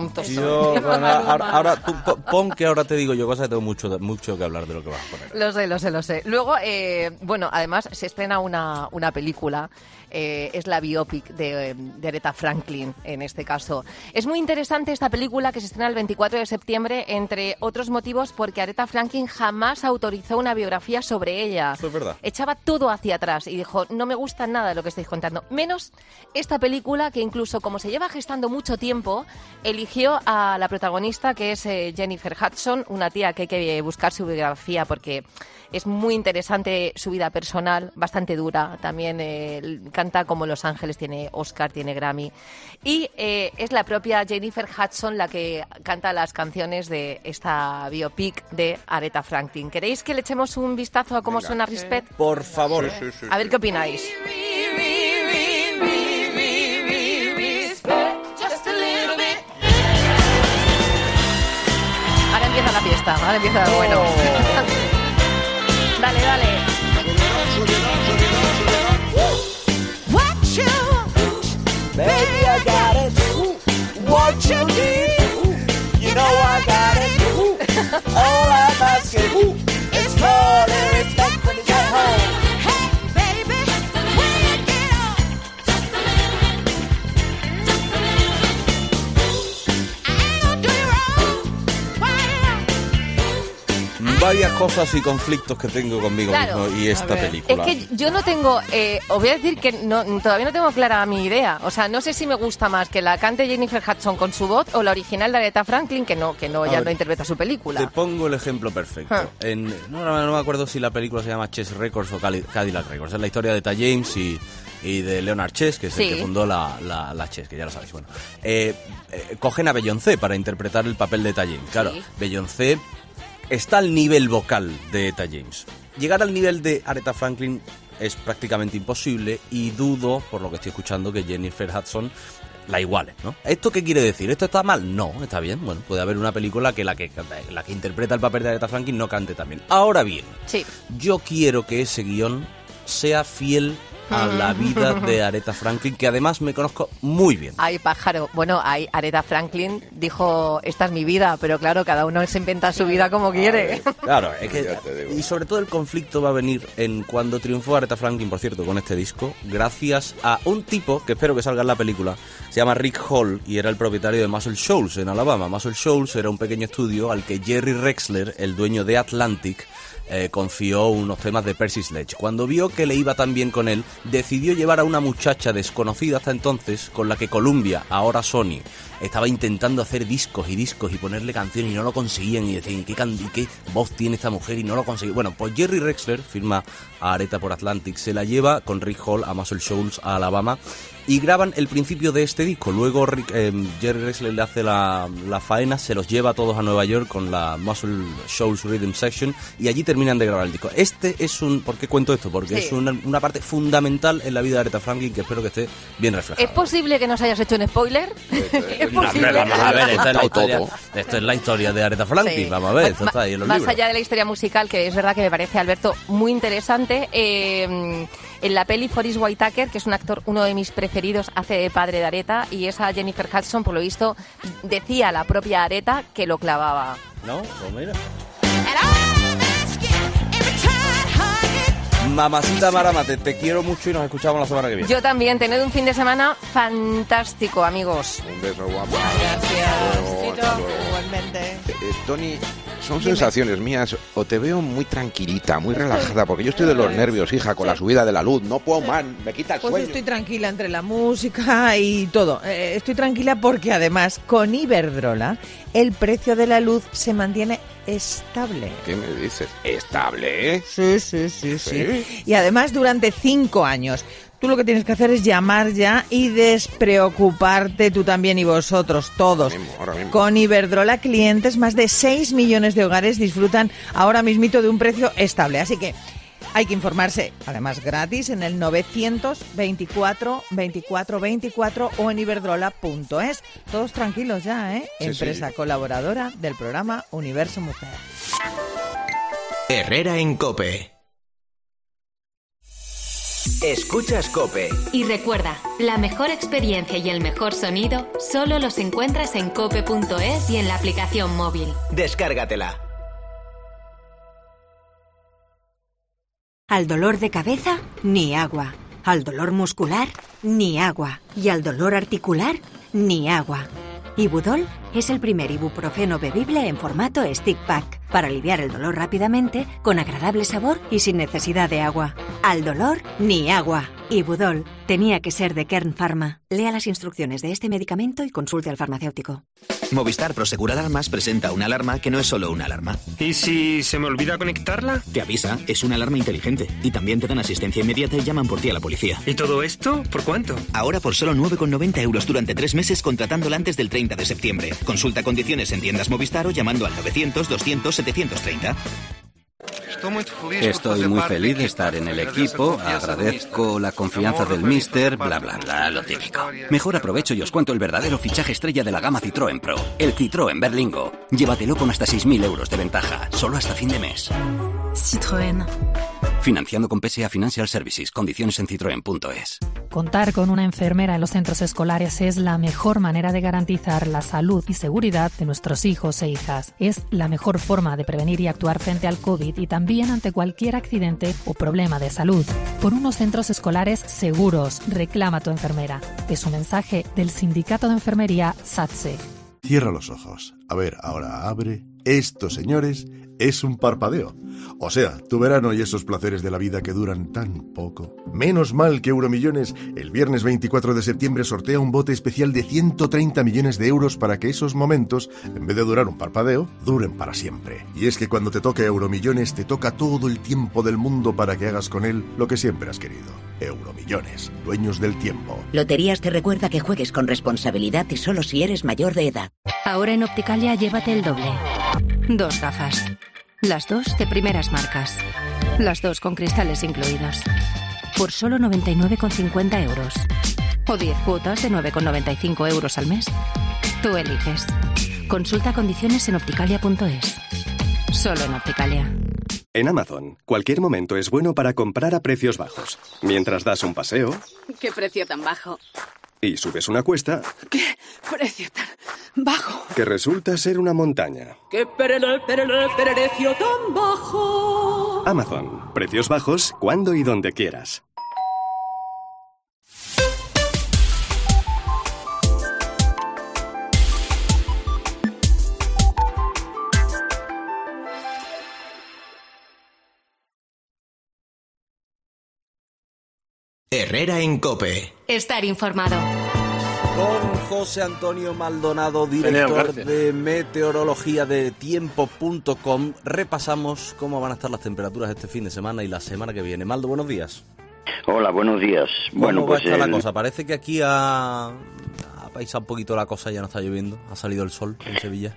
Speaker 27: Ahora tú pon, que ahora te digo yo cosas, que tengo mucho que hablar de lo que vas a poner.
Speaker 6: Lo sé. Luego, bueno, además se estrena una película. Es la biopic de Aretha Franklin, en este caso. Es muy interesante esta película, que se estrena el 24 de septiembre, entre otros motivos porque Aretha Franklin jamás autorizó una biografía sobre ella.
Speaker 27: Eso es verdad.
Speaker 6: Echaba todo hacia atrás y dijo, no me gusta nada de lo que estáis contando, menos esta película, que incluso como se lleva gestando mucho tiempo, eligió a la protagonista, que es Jennifer Hudson, una tía que hay que buscar su biografía porque es muy interesante su vida personal, bastante dura. También canta como Los Ángeles, tiene Oscar, tiene Grammy. Y es la propia Jennifer Hudson la que canta las canciones de esta biopic de Aretha Franklin. ¿Queréis que le echemos un vistazo a cómo suena Respect?
Speaker 27: Por favor.
Speaker 6: Sí. A ver qué opináis. Ahora empieza la fiesta, ahora empieza lo bueno. Dale, dale.
Speaker 7: What you want, baby, I got it. What you need, you know I got it. All I'm asking is for the respect when you get home. Hey, baby, when you get home, just a little bit, just a little bit. I ain't gonna do you wrong. Why?
Speaker 27: Varias cosas y conflictos que tengo conmigo mismo y esta película.
Speaker 6: Es que yo no tengo, os voy a decir que todavía no tengo clara mi idea. O sea, no sé si me gusta más que la cante Jennifer Hudson con su voz o la original de Aretha Franklin, que no ya no interpreta su película.
Speaker 27: Te pongo el ejemplo perfecto. No me acuerdo si la película se llama Chess Records o Cadillac Records. Es la historia de Etta James y de Leonard Chess, que es el que fundó la Chess, que ya lo sabéis. Bueno, cogen a Beyoncé para interpretar el papel de Etta James. Claro, Beyoncé está al nivel vocal de Etta James. Llegar al nivel de Aretha Franklin es prácticamente imposible y dudo, por lo que estoy escuchando, que Jennifer Hudson la iguale, ¿no? ¿Esto qué quiere decir? ¿Esto está mal? No, está bien. Bueno, puede haber una película que la que interpreta el papel de Aretha Franklin no cante tan bien. Ahora bien, yo quiero que ese guión sea fiel a la vida de Aretha Franklin, que además me conozco muy bien.
Speaker 6: Ay, pájaro. Bueno, Aretha Franklin dijo, esta es mi vida, pero claro, cada uno se inventa su vida como quiere.
Speaker 27: Claro, es que, y sobre todo el conflicto va a venir en cuando triunfó Aretha Franklin, por cierto, con este disco, gracias a un tipo, que espero que salga en la película, se llama Rick Hall, y era el propietario de Muscle Shoals en Alabama. Muscle Shoals era un pequeño estudio al que Jerry Rexler, el dueño de Atlantic, confió unos temas de Percy Sledge. Cuando vio que le iba tan bien con él, decidió llevar a una muchacha desconocida hasta entonces, con la que Columbia, ahora Sony, estaba intentando hacer discos y ponerle canciones y no lo conseguían, y decían, ¿qué voz tiene esta mujer? Y no lo conseguían. Bueno, pues Jerry Rexler firma a Aretha por Atlantic, se la lleva con Rick Hall a Muscle Shoals, a Alabama, y graban el principio de este disco. Luego Jerry Rexler le hace la faena, se los lleva a todos a Nueva York con la Muscle Shoals Rhythm Section, y allí terminan de grabar el disco. ¿Por qué cuento esto? Porque es una parte fundamental en la vida de Aretha Franklin que espero que esté bien reflejada.
Speaker 6: ¿Es posible que nos hayas hecho un spoiler? ¿Es posible?
Speaker 27: Vamos a ver, esto es la historia de Aretha Franklin, vamos a ver, esto está ahí en los libros.
Speaker 6: Más allá de la historia musical, que es verdad que me parece, Alberto, muy interesante, en la peli Forest Whitaker, que es un actor, uno de mis preferidos, hace de padre de Aretha, y esa Jennifer Hudson, por lo visto, decía la propia Aretha que lo clavaba.
Speaker 27: ¿No? Pues mira. Mamacita Marama, te quiero mucho y nos escuchamos la semana que viene.
Speaker 6: Yo también. Tened un fin de semana fantástico, amigos.
Speaker 5: Un beso guapo.
Speaker 4: Gracias. Igualmente.
Speaker 5: Tony, son sensaciones mías, o te veo muy tranquilita, muy relajada, porque yo estoy de los nervios, hija, con la subida de la luz, no puedo más, me quita el sueño.
Speaker 4: Pues estoy tranquila entre la música y todo. Estoy tranquila porque además con Iberdrola el precio de la luz se mantiene estable.
Speaker 5: ¿Qué me dices? ¿Estable?
Speaker 4: Sí. Y además durante 5 años. Tú lo que tienes que hacer es llamar ya y despreocuparte, tú también y vosotros, todos.
Speaker 5: Ahora mismo.
Speaker 4: Con Iberdrola, clientes, más de 6 millones de hogares disfrutan ahora mismito de un precio estable. Así que hay que informarse, además gratis, en el 924 24 24 o en iberdrola.es. Todos tranquilos ya, ¿eh?
Speaker 5: Sí,
Speaker 4: Empresa colaboradora del programa Universo Mujer.
Speaker 2: Herrera en COPE. Escuchas COPE.
Speaker 3: Y recuerda, la mejor experiencia y el mejor sonido solo los encuentras en cope.es y en la aplicación móvil.
Speaker 2: Descárgatela.
Speaker 8: Al dolor de cabeza, ni agua. Al dolor muscular, ni agua. Y al dolor articular, ni agua. Ibudol es el primer ibuprofeno bebible en formato stick pack para aliviar el dolor rápidamente, con agradable sabor y sin necesidad de agua. Al dolor, ni agua. Ibudol. Tenía que ser de Kern Pharma. Lea las instrucciones de este medicamento y consulte al farmacéutico.
Speaker 2: Movistar Prosegur Alarmas presenta una alarma que no es solo una alarma.
Speaker 9: ¿Y si se me olvida conectarla?
Speaker 2: Te avisa, es una alarma inteligente. Y también te dan asistencia inmediata y llaman por ti a la policía.
Speaker 9: ¿Y todo esto? ¿Por cuánto?
Speaker 2: Ahora por solo 9,90 euros durante 3 meses contratándola antes del 30 de septiembre. Consulta condiciones en tiendas Movistar o llamando al 900 200 730.
Speaker 10: Estoy muy feliz de estar en el equipo, agradezco la confianza del míster, bla bla bla, lo típico. Mejor aprovecho y os cuento el verdadero fichaje estrella de la gama Citroën Pro, el Citroën Berlingo. Llévatelo con hasta 6.000 euros de ventaja, solo hasta fin de mes.
Speaker 22: Citroën.
Speaker 10: Financiando con PSA Financial Services, condiciones en citroen.es.
Speaker 22: Contar con una enfermera en los centros escolares es la mejor manera de garantizar la salud y seguridad de nuestros hijos e hijas. Es la mejor forma de prevenir y actuar frente al COVID y también ante cualquier accidente o problema de salud. Por unos centros escolares seguros, reclama tu enfermera. Es un mensaje del Sindicato de Enfermería SATSE.
Speaker 11: Cierra los ojos. A ver, ahora abre. Esto, señores, es un parpadeo. O sea, tu verano y esos placeres de la vida que duran tan poco. Menos mal que Euromillones el viernes 24 de septiembre sortea un bote especial de 130 millones de euros para que esos momentos, en vez de durar un parpadeo, duren para siempre. Y es que cuando te toque Euromillones, te toca todo el tiempo del mundo para que hagas con él lo que siempre has querido. Euromillones, dueños del tiempo.
Speaker 12: Loterías te recuerda que juegues con responsabilidad y solo si eres mayor de edad.
Speaker 24: Ahora en Opticalia llévate el doble. 2 gafas. Las 2 de primeras marcas. Las 2 con cristales incluidos. Por solo 99,50 euros. O 10 cuotas de 9,95 euros al mes. Tú eliges. Consulta condiciones en opticalia.es. Solo en Opticalia.
Speaker 13: En Amazon, cualquier momento es bueno para comprar a precios bajos. Mientras das un paseo...
Speaker 14: ¡Qué precio tan bajo!
Speaker 13: Y subes una cuesta...
Speaker 14: ¡Qué precio tan bajo!
Speaker 13: Que resulta ser una montaña.
Speaker 14: ¡Qué precio tan bajo!
Speaker 13: Amazon, precios bajos cuando y donde quieras.
Speaker 2: Herrera en COPE.
Speaker 3: Estar informado.
Speaker 15: Con José Antonio Maldonado, director de meteorología de tiempo.com, repasamos cómo van a estar las temperaturas este fin de semana y la semana que viene. Maldo, buenos días.
Speaker 16: Hola, buenos días.
Speaker 15: ¿Cómo va a estar la cosa? Parece que aquí ha paisado un poquito la cosa, ya no está lloviendo, ha salido el sol en Sevilla.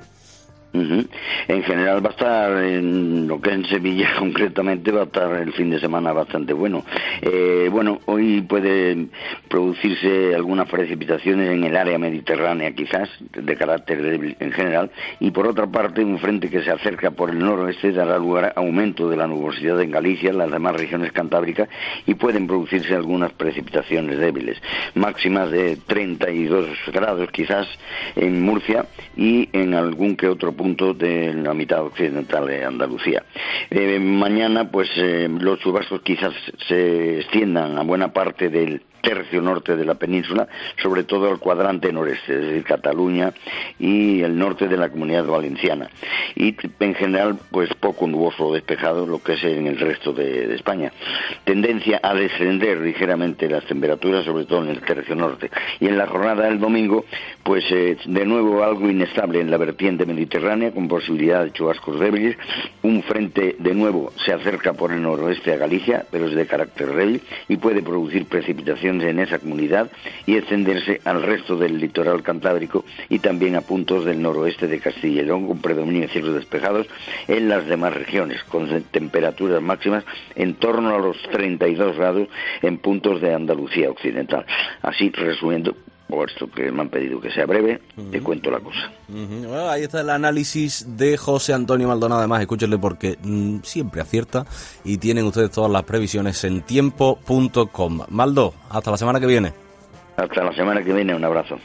Speaker 16: En general va a estar, en lo que es en Sevilla concretamente, va a estar el fin de semana bastante bueno. Hoy puede producirse algunas precipitaciones en el área mediterránea, quizás, de carácter débil en general, y por otra parte un frente que se acerca por el noroeste dará lugar a aumento de la nubosidad en Galicia, en las demás regiones cantábricas, y pueden producirse algunas precipitaciones débiles, máximas de 32 grados quizás en Murcia y en algún que otro punto de la mitad occidental de Andalucía. Mañana los chubascos quizás se extiendan a buena parte del tercio norte de la península, sobre todo al cuadrante noreste, es decir, Cataluña y el norte de la Comunidad Valenciana. Y en general, poco nuboso o despejado lo que es en el resto de España. Tendencia a descender ligeramente las temperaturas, sobre todo en el tercio norte. Y en la jornada del domingo, de nuevo algo inestable en la vertiente mediterránea, con posibilidad de chubascos débiles. Un frente, de nuevo, se acerca por el noroeste a Galicia, pero es de carácter débil y puede producir precipitaciones en esa comunidad y extenderse al resto del litoral cantábrico y también a puntos del noroeste de Castilla y León, con predominio de cielos despejados en las demás regiones, con temperaturas máximas en torno a los 32 grados en puntos de Andalucía occidental. Así, resumiendo, por esto que me han pedido que sea breve, te cuento la cosa.
Speaker 15: Bueno, ahí está el análisis de José Antonio Maldonado. Además, escúchenle porque siempre acierta y tienen ustedes todas las previsiones en tiempo.com. Maldo, hasta la semana que viene.
Speaker 16: Hasta la semana que viene, un abrazo.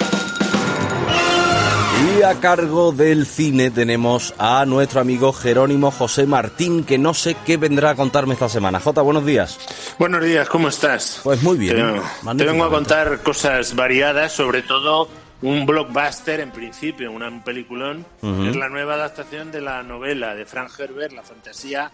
Speaker 15: Y a cargo del cine tenemos a nuestro amigo Jerónimo José Martín, que no sé qué vendrá a contarme esta semana. Jota, buenos días.
Speaker 29: Buenos días, ¿cómo estás?
Speaker 15: Pues muy bien.
Speaker 29: Te vengo a contar cosas variadas, sobre todo
Speaker 17: un blockbuster en principio, un peliculón.
Speaker 27: Ujú.
Speaker 17: Es la nueva adaptación de la novela de Frank Herbert, la fantasía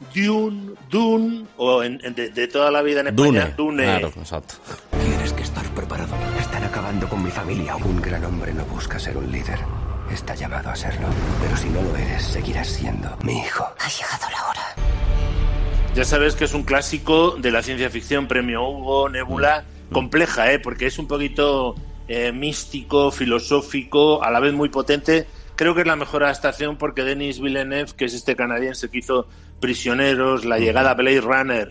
Speaker 17: Dune, o de toda la vida en España, Dune.
Speaker 27: Claro, exacto.
Speaker 18: Tienes que estar preparado. Están acabando con mi familia. Un gran hombre no busca ser un líder. Está llamado a serlo. Pero si no lo eres, seguirás siendo mi hijo.
Speaker 24: Ha llegado la hora.
Speaker 17: Ya sabes que es un clásico de la ciencia ficción, premio Hugo, Nebula, compleja, porque es un poquito místico, filosófico, a la vez muy potente. Creo que es la mejor adaptación porque Denis Villeneuve, que es este canadiense que hizo Prisioneros, La llegada a Blade Runner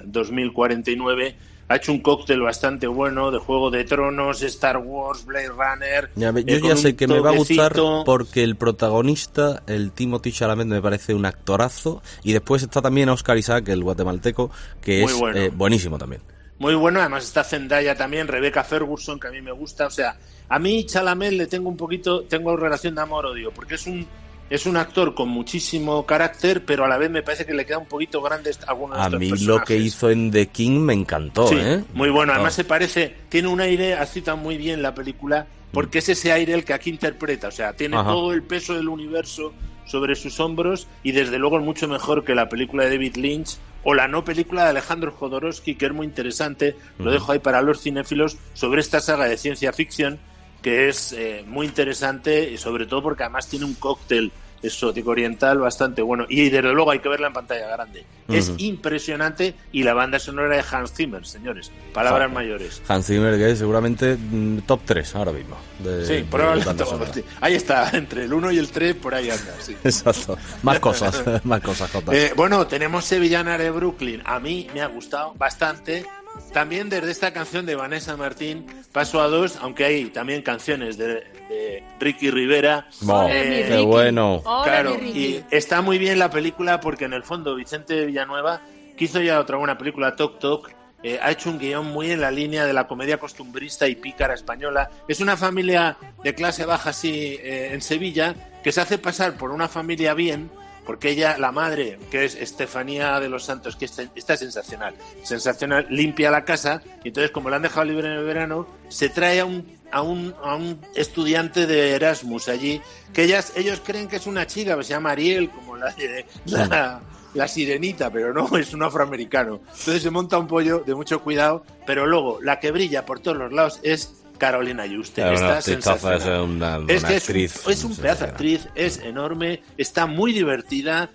Speaker 17: 2049, ha hecho un cóctel bastante bueno de Juego de Tronos, Star Wars, Blade Runner.
Speaker 27: Yo ya sé que me va a gustar porque el protagonista, el Timothée Chalamet, me parece un actorazo. Y después está también Oscar Isaac, el guatemalteco, que
Speaker 17: Muy
Speaker 27: es
Speaker 17: bueno.
Speaker 27: buenísimo también.
Speaker 17: Muy bueno, además está Zendaya también, Rebecca Ferguson, que a mí me gusta. O sea, a mí Chalamet le tengo relación de amor-odio, porque es un actor con muchísimo carácter, pero a la vez me parece que le queda un poquito grande algunos de
Speaker 27: A
Speaker 17: estos
Speaker 27: mí
Speaker 17: personajes.
Speaker 27: lo que hizo en The King me encantó,
Speaker 17: Sí,
Speaker 27: ¿eh?
Speaker 17: muy bueno. Además
Speaker 27: No.
Speaker 17: tiene un aire, has citado muy bien la película, porque es ese aire el que aquí interpreta. O sea, tiene
Speaker 27: Ajá.
Speaker 17: todo el peso del universo sobre sus hombros y desde luego es mucho mejor que la película de David Lynch o la no película de Alejandro Jodorowsky, que es muy interesante, lo dejo ahí para los cinéfilos, sobre esta saga de ciencia ficción que es muy interesante y sobre todo porque además tiene un cóctel exótico oriental bastante bueno y desde luego hay que verla en pantalla grande. Es impresionante y la banda sonora de Hans Zimmer, señores, palabras mayores.
Speaker 27: Hans Zimmer, que es seguramente top 3 ahora mismo.
Speaker 17: Sí, probablemente. Ahí está, entre el 1 y el 3 por ahí anda, sí.
Speaker 27: Exacto. Más cosas, Jota.
Speaker 17: Bueno, tenemos Sevillana de Brooklyn. A mí me ha gustado bastante. También desde esta canción de Vanessa Martín paso a dos, aunque hay también canciones de Ricky Rivera.
Speaker 27: Qué bueno.
Speaker 17: Claro, y está muy bien la película porque en el fondo Vicente Villanueva, que hizo ya una película, Toc Toc, ha hecho un guión muy en la línea de la comedia costumbrista y pícara española. Es una familia de clase baja así en Sevilla que se hace pasar por una familia bien, porque ella, la madre, que es Estefanía de los Santos, que está sensacional, limpia la casa, y entonces como la han dejado libre en el verano, se trae a un estudiante de Erasmus allí, que ellos creen que es una chica, que se llama Ariel, como la sirenita, pero no, es un afroamericano. Entonces se monta un pollo de mucho cuidado, pero luego la que brilla por todos los lados es Carolina Yuste. Está sensacional.
Speaker 27: Es que es
Speaker 17: un pedazo de actriz, es enorme, está muy divertida.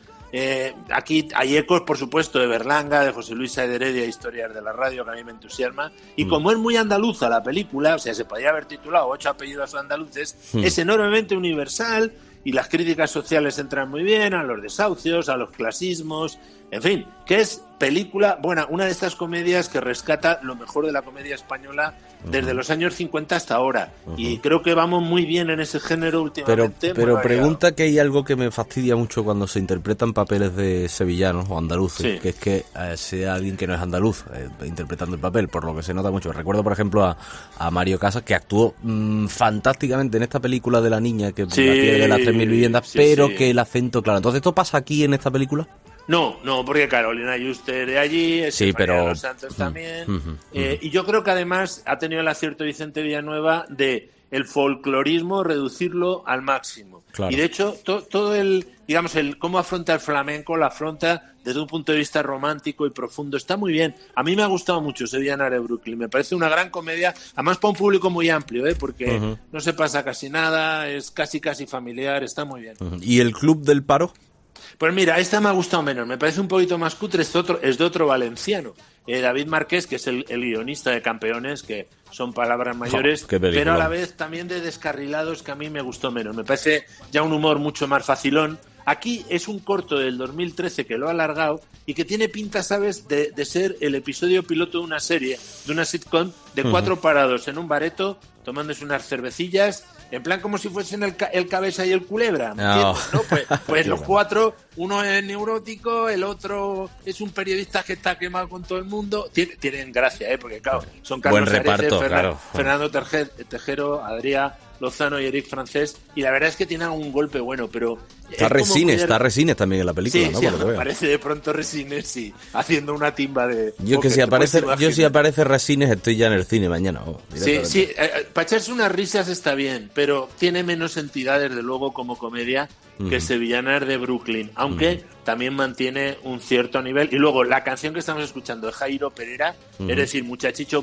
Speaker 17: Aquí hay ecos, por supuesto, de Berlanga, de José Luis Saez de Heredia, Historias de la Radio, que a mí me entusiasma. Y como es muy andaluza la película, o sea, se podría haber titulado 8 apellidos andaluces, es enormemente universal y las críticas sociales entran muy bien, a los desahucios, a los clasismos, en fin, que es película, bueno, una de estas comedias que rescata lo mejor de la comedia española desde los años 50 hasta ahora. Y creo que vamos muy bien en ese género últimamente.
Speaker 27: Pero pregunta que hay algo que me fastidia mucho cuando se interpretan papeles de sevillanos o andaluces,
Speaker 17: Sí.
Speaker 27: que es que sea alguien que no es andaluz interpretando el papel, por lo que se nota mucho. Recuerdo, por ejemplo, a Mario Casas, que actuó fantásticamente en esta película de la niña que
Speaker 17: Sí,
Speaker 27: la tierra de las 3.000 viviendas,
Speaker 17: sí,
Speaker 27: pero
Speaker 17: sí.
Speaker 27: que el acento, claro. Entonces, ¿esto pasa aquí en esta película?
Speaker 17: No, porque Carolina Yuste de allí,
Speaker 27: Sí,
Speaker 17: Estefanía
Speaker 27: pero
Speaker 17: de los Santos también. Y yo creo que además ha tenido el acierto Vicente Villanueva de el folclorismo reducirlo al máximo.
Speaker 27: Claro.
Speaker 17: Y de hecho, todo el cómo afronta el flamenco, la afronta desde un punto de vista romántico y profundo. Está muy bien. A mí me ha gustado mucho Sevillana de Brooklyn. Me parece una gran comedia, además para un público muy amplio, porque no se pasa casi nada, es casi familiar, está muy bien.
Speaker 27: ¿Y el Club del Paro?
Speaker 17: Pues mira, esta me ha gustado menos, me parece un poquito más cutre, es de otro valenciano, David Marqués, que es el guionista de Campeones, que son palabras mayores, pero a la vez también de Descarrilados, que a mí me gustó menos, me parece ya un humor mucho más facilón. Aquí es un corto del 2013 que lo ha alargado y que tiene pinta, ¿sabes?, de ser el episodio piloto de una serie, de una sitcom, de 4 parados en un bareto, tomándose unas cervecillas, en plan como si fuesen el cabeza y el culebra, ¿me entiendes, no? Pues los 4, uno es neurótico, el otro es un periodista que está quemado con todo el mundo. Tienen gracia, porque claro, son Carlos
Speaker 27: Buen reparto,
Speaker 17: Areces,
Speaker 27: claro.
Speaker 17: Fernando Tejero, Adrià, Lozano y Eric Francés, y la verdad es que tiene un golpe bueno, pero...
Speaker 15: Está Resines también en la película,
Speaker 17: sí,
Speaker 15: ¿no?
Speaker 17: Sí, aparece de pronto Resines, sí, haciendo una timba de...
Speaker 15: Yo si aparece Resines estoy ya en el cine mañana.
Speaker 17: Sí, para echarse unas risas está bien, pero tiene menos entidad, desde luego, como comedia que Sevillanas de Brooklyn, aunque también mantiene un cierto nivel. Y luego la canción que estamos escuchando de Jairo Pereira, es decir, Muchachito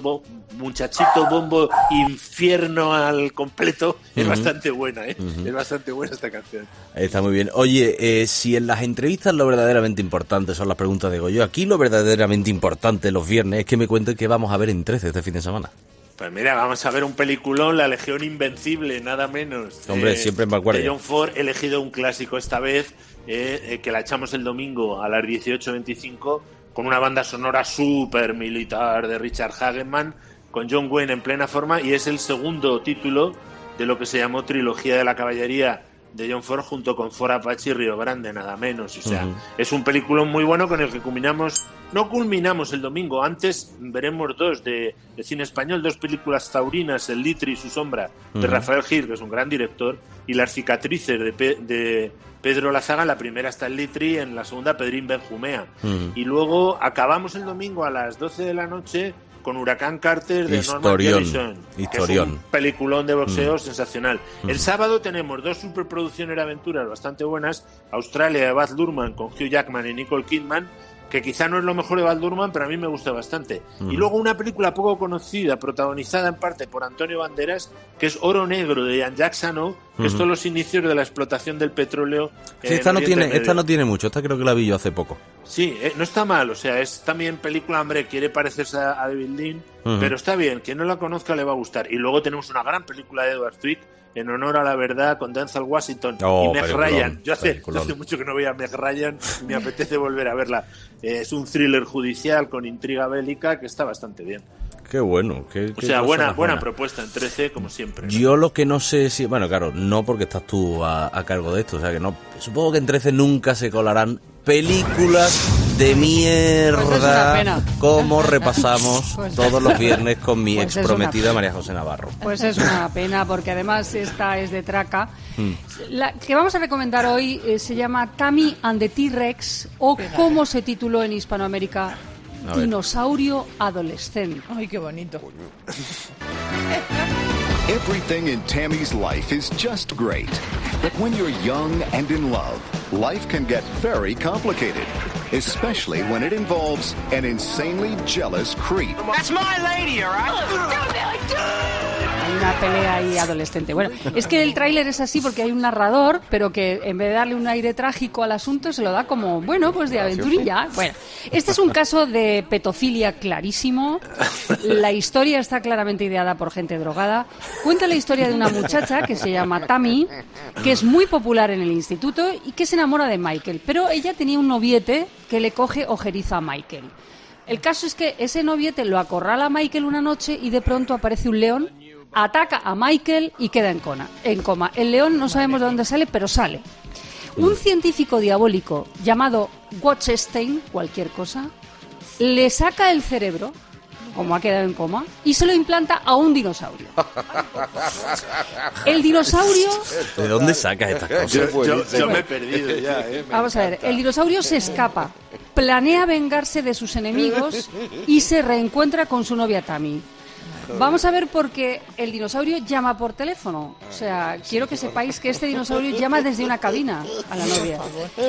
Speaker 17: Bombo, Infierno al completo, es bastante buena, ¿eh? Es bastante buena esta canción.
Speaker 15: Está muy bien. Oye, si en las entrevistas lo verdaderamente importante son las preguntas de Goyo, aquí lo verdaderamente importante los viernes es que me cuenten qué vamos a ver en 13 este fin de semana.
Speaker 17: Pues mira, vamos a ver un peliculón, La Legión Invencible, nada menos.
Speaker 15: Hombre, siempre me acuerdo.
Speaker 17: De John Ford, elegido un clásico esta vez, que la echamos el domingo a las 18:25, con una banda sonora súper militar de Richard Hageman, con John Wayne en plena forma, y es el segundo título de lo que se llamó Trilogía de la Caballería de John Ford, junto con Ford Apache y Río Grande, nada menos. O sea, es un peliculón muy bueno con el que no culminamos el domingo. Antes veremos dos de cine español, dos películas taurinas, El Litri y su sombra, de Rafael Gil, que es un gran director, y Las cicatrices de Pedro Lazaga. La primera está El Litri, en la segunda Pedrín Benjumea. Y luego acabamos el domingo a las 12 de la noche con Huracán Carter de Norman Jellison, que es un peliculón de boxeo sensacional. El sábado tenemos dos superproducciones de aventuras bastante buenas, Australia de Baz Luhrmann con Hugh Jackman y Nicole Kidman, que quizá no es lo mejor de Baz Luhrmann, pero a mí me gusta bastante. Y luego una película poco conocida, protagonizada en parte por Antonio Banderas, que es Oro Negro, de Jean-Jacques Sano, que es todos los inicios de la explotación del petróleo.
Speaker 15: Sí, esta no tiene mucho, esta creo que la vi yo hace poco.
Speaker 17: Sí, no está mal, o sea, es también película, hombre, quiere parecerse a David Lean, pero está bien, quien no la conozca le va a gustar. Y luego tenemos una gran película de Edward Zwick, En honor a la verdad, con Denzel Washington y Meg Ryan. Yo hace mucho que no veía a Meg Ryan y me apetece volver a verla. Es un thriller judicial con intriga bélica que está bastante bien.
Speaker 15: Qué bueno.
Speaker 17: O sea, buena propuesta en 13, como siempre, ¿no?
Speaker 15: Yo lo que no sé si... Bueno, claro, no porque estás tú a cargo de esto. O sea, que no... Supongo que en 13 nunca se colarán películas de mierda como repasamos todos los viernes con mi ex prometida María José Navarro.
Speaker 1: Pues es una pena, porque además esta es de traca. La que vamos a recomendar hoy se llama Tammy and the T-Rex, o como se tituló en Hispanoamérica, Dinosaurio Adolescente.
Speaker 4: Ay, qué bonito.
Speaker 19: Everything in Tammy's life is just great. But when you're young and in love, life can get very complicated. Especially when it involves an insanely jealous creep.
Speaker 7: That's my lady, all right?
Speaker 1: Hay una pelea ahí adolescente. Bueno, es que el tráiler es así porque hay un narrador, pero que en vez de darle un aire trágico al asunto, se lo da como, bueno, pues de aventurilla. Bueno, este es un caso de petofilia clarísimo. La historia está claramente ideada por gente drogada. Cuenta la historia de una muchacha que se llama Tammy, que es muy popular en el instituto y que se enamora de Michael. Pero ella tenía un noviete que le coge ojeriza a Michael. El caso es que ese noviete lo acorrala a Michael una noche y de pronto aparece un león, ataca a Michael y queda en coma. El león no sabemos de dónde sale, pero sale. Un científico diabólico llamado Watchstein, cualquier cosa, le saca el cerebro, como ha quedado en coma, y se lo implanta a un dinosaurio. El dinosaurio...
Speaker 15: ¿De dónde sacas estas cosas?
Speaker 17: Yo me he perdido ya.
Speaker 1: Vamos a ver, el dinosaurio se escapa, planea vengarse de sus enemigos y se reencuentra con su novia Tammy. Vamos a ver por qué el dinosaurio llama por teléfono. O sea, quiero que sepáis que este dinosaurio llama desde una cabina a la novia.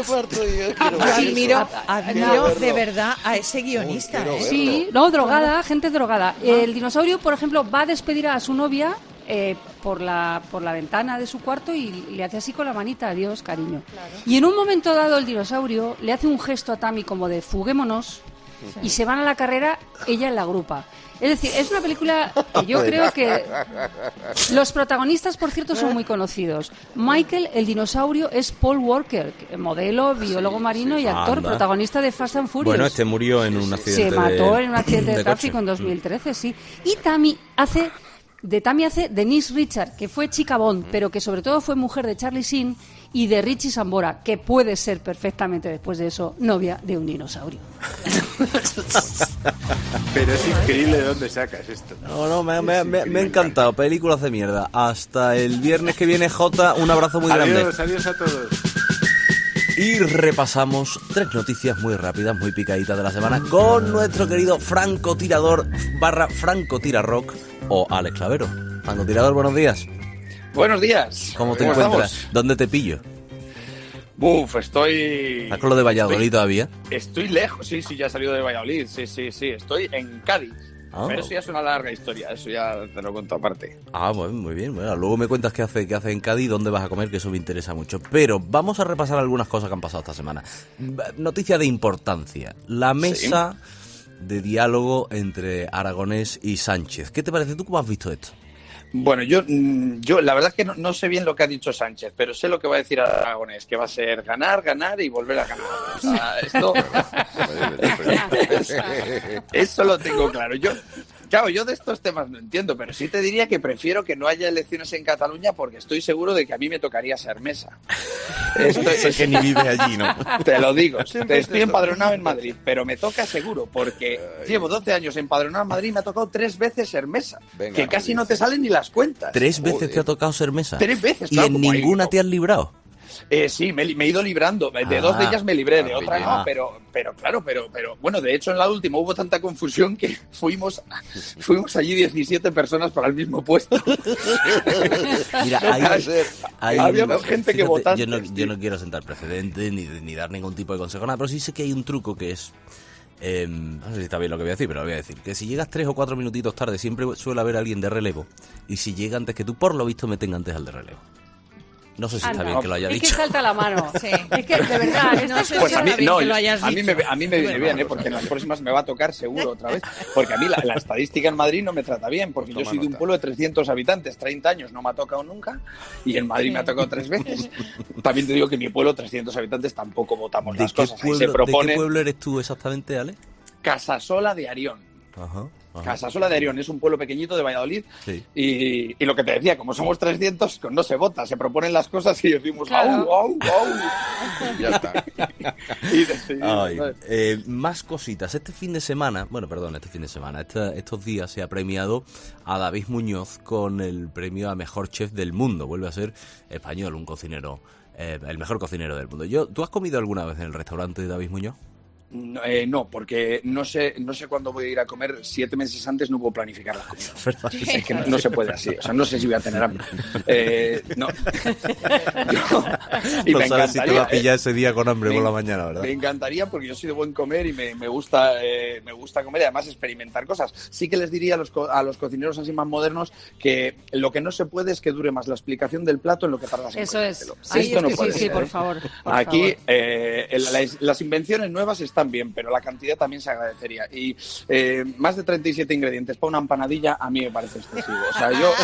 Speaker 4: Admiro de verdad a ese guionista.
Speaker 1: Sí, no, drogada, gente drogada. El dinosaurio, por ejemplo, va a despedir a su novia por la ventana de su cuarto y le hace así con la manita, adiós, cariño. Claro. Y en un momento dado el dinosaurio le hace un gesto a Tammy como de fuguémonos y se van a la carrera, ella en la grupa. Es decir, es una película que yo creo que... Los protagonistas, por cierto, son muy conocidos. Michael, el dinosaurio, es Paul Walker, modelo, biólogo marino y actor, protagonista de Fast and Furious.
Speaker 15: Bueno, este murió en un accidente.
Speaker 1: Se mató en un accidente de tráfico en 2013, sí. Y Tammy hace Denise Richard, que fue chica Bond, pero que sobre todo fue mujer de Charlie Sheen, y de Richie Sambora, que puede ser perfectamente después de eso novia de un dinosaurio.
Speaker 17: Pero es increíble de dónde sacas esto.
Speaker 15: No, me ha encantado. Películas de mierda. Hasta el viernes que viene, Jota. Un abrazo muy grande.
Speaker 17: Adiós a todos.
Speaker 15: Y repasamos 3 noticias muy rápidas, muy picaditas de la semana con nuestro querido francotirador / francotirarrock o Alex Clavero. Francotirador, buenos días.
Speaker 5: Buenos días.
Speaker 15: ¿Cómo te encuentras?
Speaker 5: Estamos?
Speaker 15: ¿Dónde te pillo?
Speaker 5: Estoy...
Speaker 15: ¿Estás con lo de Valladolid todavía?
Speaker 5: Estoy lejos, sí, ya he salido de Valladolid, sí. Estoy en Cádiz. Pero eso ya es una larga historia, eso ya te lo cuento aparte.
Speaker 15: Bueno, muy bien. Bueno, luego me cuentas qué hace en Cádiz, dónde vas a comer, que eso me interesa mucho. Pero vamos a repasar algunas cosas que han pasado esta semana. Noticia de importancia. La mesa de diálogo entre Aragonés y Sánchez. ¿Qué te parece? ¿Tú cómo has visto esto?
Speaker 5: Bueno, yo la verdad es que no sé bien lo que ha dicho Sánchez, pero sé lo que va a decir Aragonés, que va a ser ganar y volver a ganar. O sea, esto... Eso lo tengo claro. Yo de estos temas no entiendo, pero sí te diría que prefiero que no haya elecciones en Cataluña porque estoy seguro de que a mí me tocaría ser Mesa.
Speaker 15: Es que ni vive allí, ¿no?
Speaker 5: Te lo digo. Estoy empadronado en Madrid, pero me toca seguro porque llevo 12 años empadronado en Madrid y me ha tocado 3 veces ser Mesa. Que casi no te salen ni las cuentas.
Speaker 15: 3 veces te ha tocado ser Mesa.
Speaker 5: 3 veces.
Speaker 15: ¿Y claro, en ninguna te has librado?
Speaker 5: Sí, me he ido librando. De 2 de ellas me libré, de otra no, pero bueno, de hecho en la última hubo tanta confusión que fuimos allí 17 personas para el mismo puesto.
Speaker 15: Mira,
Speaker 5: había más gente que votaba.
Speaker 15: Yo no quiero sentar precedentes ni dar ningún tipo de consejo, nada, pero sí sé que hay un truco que es... no sé si está bien lo que voy a decir, pero lo voy a decir. Que si llegas 3 o 4 minutitos tarde, siempre suele haber alguien de relevo. Y si llega antes que tú, por lo visto, meten antes al de relevo. No sé si está bien que lo haya dicho.
Speaker 1: Es que salta la mano. Sí. Es que, de verdad, no sé
Speaker 5: pues
Speaker 1: si está bien que lo hayas
Speaker 5: a
Speaker 1: dicho.
Speaker 5: mí me viene bien, porque en las próximas me va a tocar seguro otra vez. Porque a mí la estadística en Madrid no me trata bien, porque yo soy de un pueblo de 300 habitantes, 30 años, no me ha tocado nunca, y en Madrid me ha tocado 3 veces. También te digo que en mi pueblo, 300 habitantes, tampoco votamos las cosas.
Speaker 15: ¿De qué pueblo eres tú exactamente, Ale?
Speaker 5: Casasola de Arión.
Speaker 15: Ajá.
Speaker 5: Casasola de Arión es un pueblo pequeñito de Valladolid,
Speaker 15: sí.
Speaker 5: Y lo que te decía, como somos 300, no se vota, se proponen las cosas y decimos
Speaker 1: claro.
Speaker 5: ¡au! Ya está.
Speaker 15: Más cositas. Este fin de semana, estos días se ha premiado a David Muñoz con el premio a Mejor Chef del Mundo. Vuelve a ser español, un cocinero, el mejor cocinero del mundo. ¿Tú has comido alguna vez en el restaurante de David Muñoz?
Speaker 5: No, porque no sé cuándo voy a ir a comer. 7 meses antes no puedo planificar las comidas. Es que no se puede así. O sea, no sé si voy a tener hambre. No. Y
Speaker 15: no
Speaker 5: me
Speaker 15: sabes si te va a pillar
Speaker 5: encantaría,
Speaker 15: ese día con hambre por la mañana, ¿verdad?
Speaker 5: Me encantaría porque yo soy de buen comer y me gusta comer y además experimentar cosas. Sí que les diría a los cocineros así más modernos que lo que no se puede es que dure más la explicación del plato en lo que tardas en
Speaker 1: eso
Speaker 5: comértelo.
Speaker 1: Es. Ahí
Speaker 5: Esto
Speaker 1: es
Speaker 5: no
Speaker 1: que
Speaker 5: puede
Speaker 1: sí,
Speaker 5: ser,
Speaker 1: por favor.
Speaker 5: Aquí las invenciones nuevas están bien, pero la cantidad también se agradecería. Y más de 37 ingredientes para una empanadilla a mí me parece excesivo. O sea, yo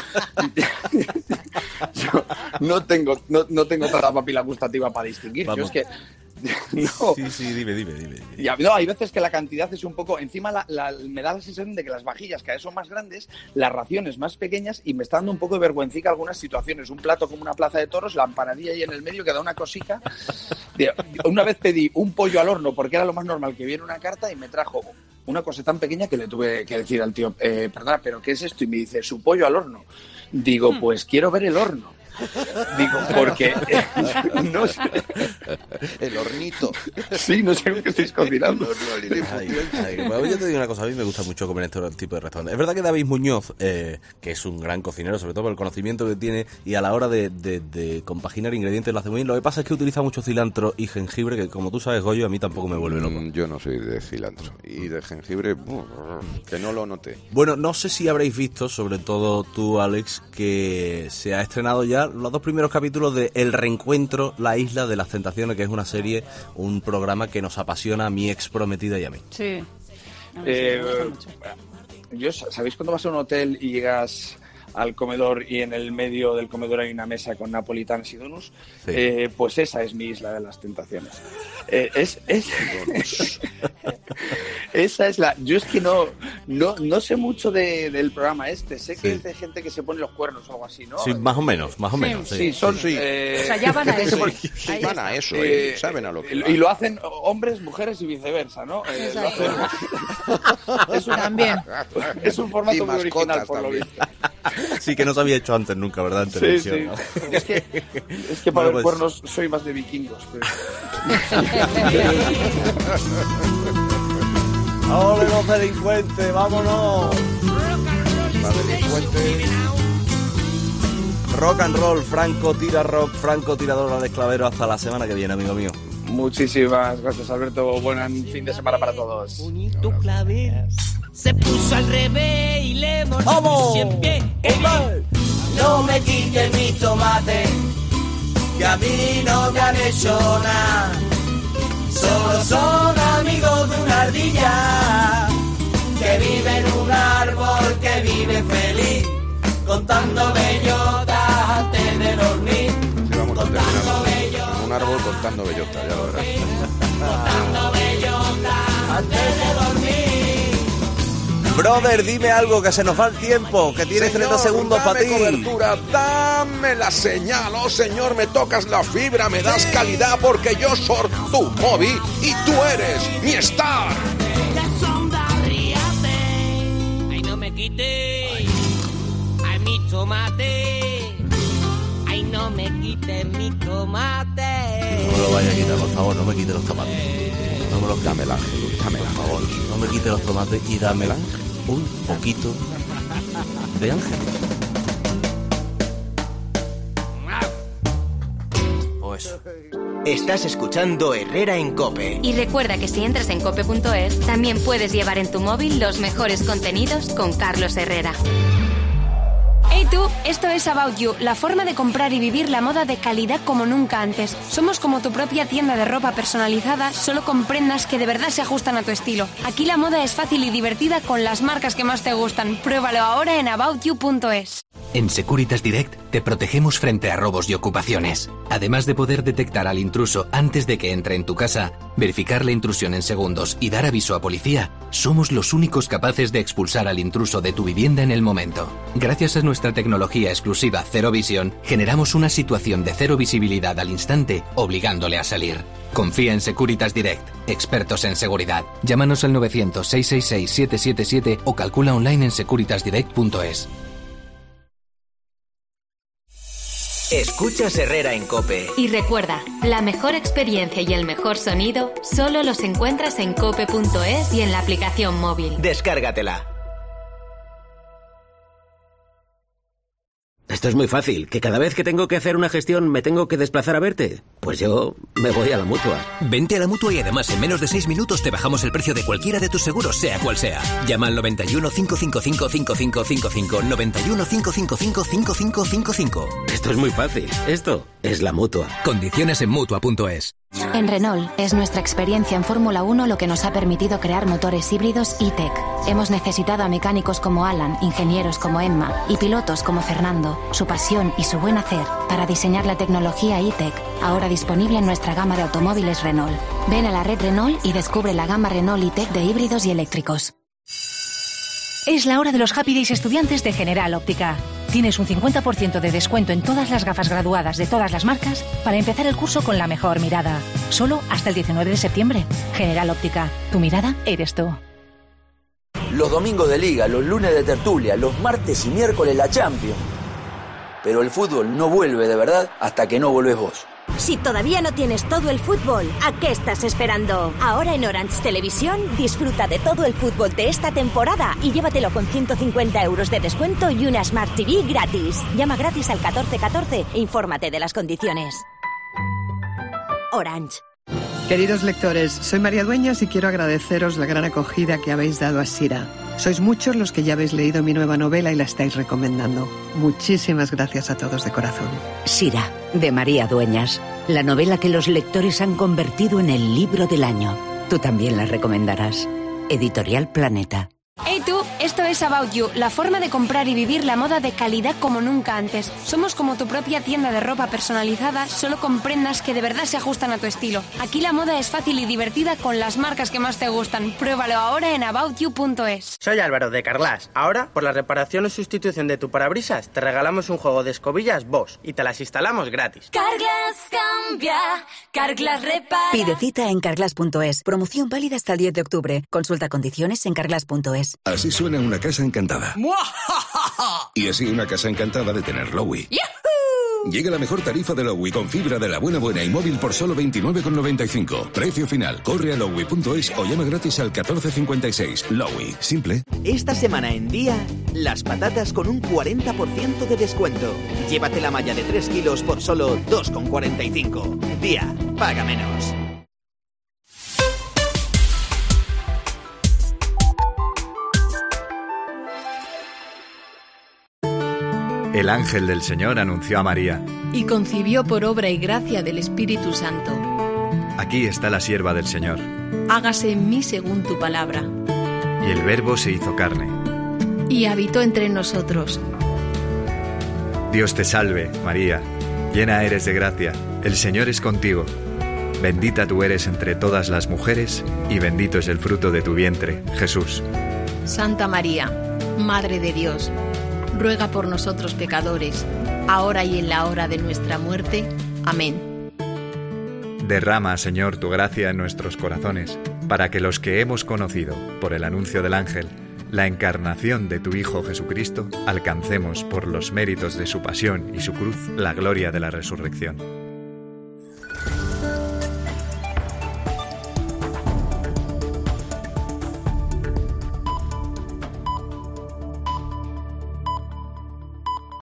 Speaker 5: no tengo toda la papila gustativa para distinguir.
Speaker 15: Vamos.
Speaker 5: Yo es que no.
Speaker 15: Sí, dime.
Speaker 5: No, hay veces que la cantidad es un poco... Encima me da la sensación de que las vajillas cada vez son más grandes, las raciones más pequeñas y me está dando un poco de vergüencica algunas situaciones. Un plato como una plaza de toros, la empanadilla ahí en el medio que da una cosica. Una vez pedí un pollo al horno porque era lo más normal que viera una carta y me trajo una cosa tan pequeña que le tuve que decir al tío, perdona, ¿pero qué es esto? Y me dice, su pollo al horno. Digo, pues quiero ver el horno. Digo, porque no sé.
Speaker 6: El hornito.
Speaker 5: Sí, no sé qué estáis cocinando.
Speaker 15: Bueno, yo te digo una cosa, a mí me gusta mucho comer en este tipo de restaurantes. Es verdad que David Muñoz, que es un gran cocinero, sobre todo por el conocimiento que tiene y a la hora de compaginar ingredientes lo hace muy bien. Lo que pasa es que utiliza mucho cilantro y jengibre, que como tú sabes, Goyo, a mí tampoco me vuelve loco.
Speaker 6: Yo no soy de cilantro. Y de jengibre, que no lo noté.
Speaker 15: Bueno, no sé si habréis visto, sobre todo tú, Alex, que se ha estrenado ya los 2 primeros capítulos de El Reencuentro, La Isla de las Tentaciones, que es una serie, un programa que nos apasiona a mi ex prometida y a mí.
Speaker 1: Sí.
Speaker 5: ¿Sabéis cuando vas a un hotel y llegas al comedor y en el medio del comedor hay una mesa con napolitanos y donuts? Sí. Pues esa es mi Isla de las Tentaciones. Esa es la... Yo es que no No sé mucho del programa este. Sé que es de gente que se pone los cuernos o algo así, ¿no?
Speaker 15: Sí, más o menos.
Speaker 5: Sí, son...
Speaker 1: O sea, ya van a eso.
Speaker 6: Sí, van a eso, saben a lo que
Speaker 5: y lo hacen hombres, mujeres y viceversa, ¿no?
Speaker 4: También.
Speaker 5: Es un formato muy original, por lo visto.
Speaker 15: Sí, que no se había hecho antes nunca, ¿verdad? En televisión,
Speaker 5: sí.
Speaker 15: ¿no?
Speaker 5: Es que para ver cuernos soy más de vikingos. Pero...
Speaker 15: ¡Ole los delincuentes! ¡Vámonos! Rock and roll, Franco tira rock, Franco tiradora de esclavero. Hasta la semana que viene, amigo mío.
Speaker 5: Muchísimas gracias, Alberto. Buen fin de semana para todos.
Speaker 7: Se puso al revés y le mordió 100 pies. No me quiten mi tomate, que a mí no me han hecho nada. Solo son amigos de una ardilla que vive en un árbol, que vive feliz, contando bellotas antes de dormir.
Speaker 6: Sí, vamos a terminar en un árbol contando bellotas, ya lo verás.
Speaker 7: Contando bellotas antes de dormir.
Speaker 15: Brother, dime algo, que se nos va el tiempo, que tienes 30 segundos para ti.
Speaker 6: Cobertura, dame la señal, oh señor, me tocas la fibra, me das calidad, porque yo soy tu móvil y tú eres mi star.
Speaker 7: Ay, no me quite, ay, mi tomate, ay, no me quite mi tomate.
Speaker 15: No me lo vaya a quitar, por favor, no me quite los tomates. No me los quite.
Speaker 6: Dame el ángel, dame por favor.
Speaker 15: No me quite los tomates y dame un poquito de ángel. O eso.
Speaker 8: Estás escuchando Herrera en COPE.
Speaker 3: Y recuerda que si entras en cope.es, también puedes llevar en tu móvil los mejores contenidos con Carlos Herrera. Hey tú, esto es About You, la forma de comprar y vivir la moda de calidad como nunca antes. Somos como tu propia tienda de ropa personalizada, solo con prendas que de verdad se ajustan a tu estilo. Aquí la moda es fácil y divertida con las marcas que más te gustan. Pruébalo ahora en aboutyou.es.
Speaker 9: En Securitas Direct te protegemos frente a robos y ocupaciones. Además de poder detectar al intruso antes de que entre en tu casa, verificar la intrusión en segundos y dar aviso a policía, somos los únicos capaces de expulsar al intruso de tu vivienda en el momento. Gracias a nuestra tecnología exclusiva Zero Vision, generamos una situación de cero visibilidad al instante, obligándole a salir. Confía en Securitas Direct, expertos en seguridad. Llámanos al 900-666-777 o calcula online en securitasdirect.es.
Speaker 8: Escuchas Herrera en COPE.
Speaker 3: Y recuerda, la mejor experiencia y el mejor sonido solo los encuentras en cope.es y en la aplicación móvil.
Speaker 8: Descárgatela.
Speaker 20: Esto es muy fácil, que cada vez que tengo que hacer una gestión me tengo que desplazar a verte. Pues yo me voy a la Mutua.
Speaker 9: Vente a la Mutua y además en menos de 6 minutos te bajamos el precio de cualquiera de tus seguros, sea cual sea. Llama al 91 555 5555, 91 555 5555.
Speaker 20: Esto es muy fácil. Esto es la Mutua.
Speaker 9: Condiciones en Mutua.es.
Speaker 24: En Renault es nuestra experiencia en Fórmula 1 lo que nos ha permitido crear motores híbridos E-Tech. Hemos necesitado a mecánicos como Alan, ingenieros como Emma y pilotos como Fernando, su pasión y su buen hacer para diseñar la tecnología E-Tech, ahora disponible en nuestra gama de automóviles Renault. Ven a la red Renault y descubre la gama Renault E-Tech de híbridos y eléctricos.
Speaker 21: Es la hora de los Happy Days estudiantes de General Óptica. Tienes un 50% de descuento en todas las gafas graduadas de todas las marcas para empezar el curso con la mejor mirada. Solo hasta el 19 de septiembre. General Óptica. Tu mirada eres tú.
Speaker 23: Los domingos de liga, los lunes de tertulia, los martes y miércoles la Champions. Pero el fútbol no vuelve de verdad hasta que no vuelves vos.
Speaker 25: Si todavía no tienes todo el fútbol, ¿a qué estás esperando? Ahora en Orange Televisión disfruta de todo el fútbol de esta temporada y llévatelo con 150 euros de descuento y una Smart TV gratis. Llama gratis al 1414 e infórmate de las condiciones. Orange.
Speaker 26: Queridos lectores, soy María Dueñas y quiero agradeceros la gran acogida que habéis dado a Sira. Sois muchos los que ya habéis leído mi nueva novela y la estáis recomendando. Muchísimas gracias a todos de corazón.
Speaker 12: Sira, de María Dueñas, la novela que los lectores han convertido en el libro del año. Tú también la recomendarás. Editorial Planeta.
Speaker 3: Hey tú, esto es About You, la forma de comprar y vivir la moda de calidad como nunca antes. Somos como tu propia tienda de ropa personalizada, solo con prendas que de verdad se ajustan a tu estilo. Aquí la moda es fácil y divertida con las marcas que más te gustan. Pruébalo ahora en aboutyou.es.
Speaker 2: Soy Álvaro de Carglass. Ahora, por la reparación o sustitución de tu parabrisas, te regalamos un juego de escobillas Bosch y te las instalamos gratis.
Speaker 25: Carglass cambia, Carglass repara.
Speaker 10: Pide cita en carglass.es. Promoción válida hasta el 10 de octubre. Consulta condiciones en carglass.es.
Speaker 11: Así suena una casa encantada. Y así una casa encantada de tener Lowy. Llega la mejor tarifa de Lowy con fibra de la buena y móvil por solo 29,95. Precio final. Corre a lowy.es o llama gratis al 1456. Lowy. Simple.
Speaker 13: Esta semana en Día, las patatas con un 40% de descuento. Llévate la malla de 3 kilos por solo 2,45. Día. Paga menos.
Speaker 14: El ángel del Señor anunció a María.
Speaker 16: Y concibió por obra y gracia del Espíritu Santo.
Speaker 14: Aquí está la sierva del Señor.
Speaker 16: Hágase en mí según tu palabra.
Speaker 14: Y el Verbo se hizo carne.
Speaker 16: Y habitó entre nosotros.
Speaker 14: Dios te salve, María. Llena eres de gracia. El Señor es contigo. Bendita tú eres entre todas las mujeres, y bendito es el fruto de tu vientre, Jesús.
Speaker 16: Santa María, Madre de Dios, ruega por nosotros pecadores, ahora y en la hora de nuestra muerte. Amén.
Speaker 14: Derrama, Señor, tu gracia en nuestros corazones, para que los que hemos conocido, por el anuncio del ángel, la encarnación de tu Hijo Jesucristo, alcancemos por los méritos de su pasión y su cruz la gloria de la resurrección.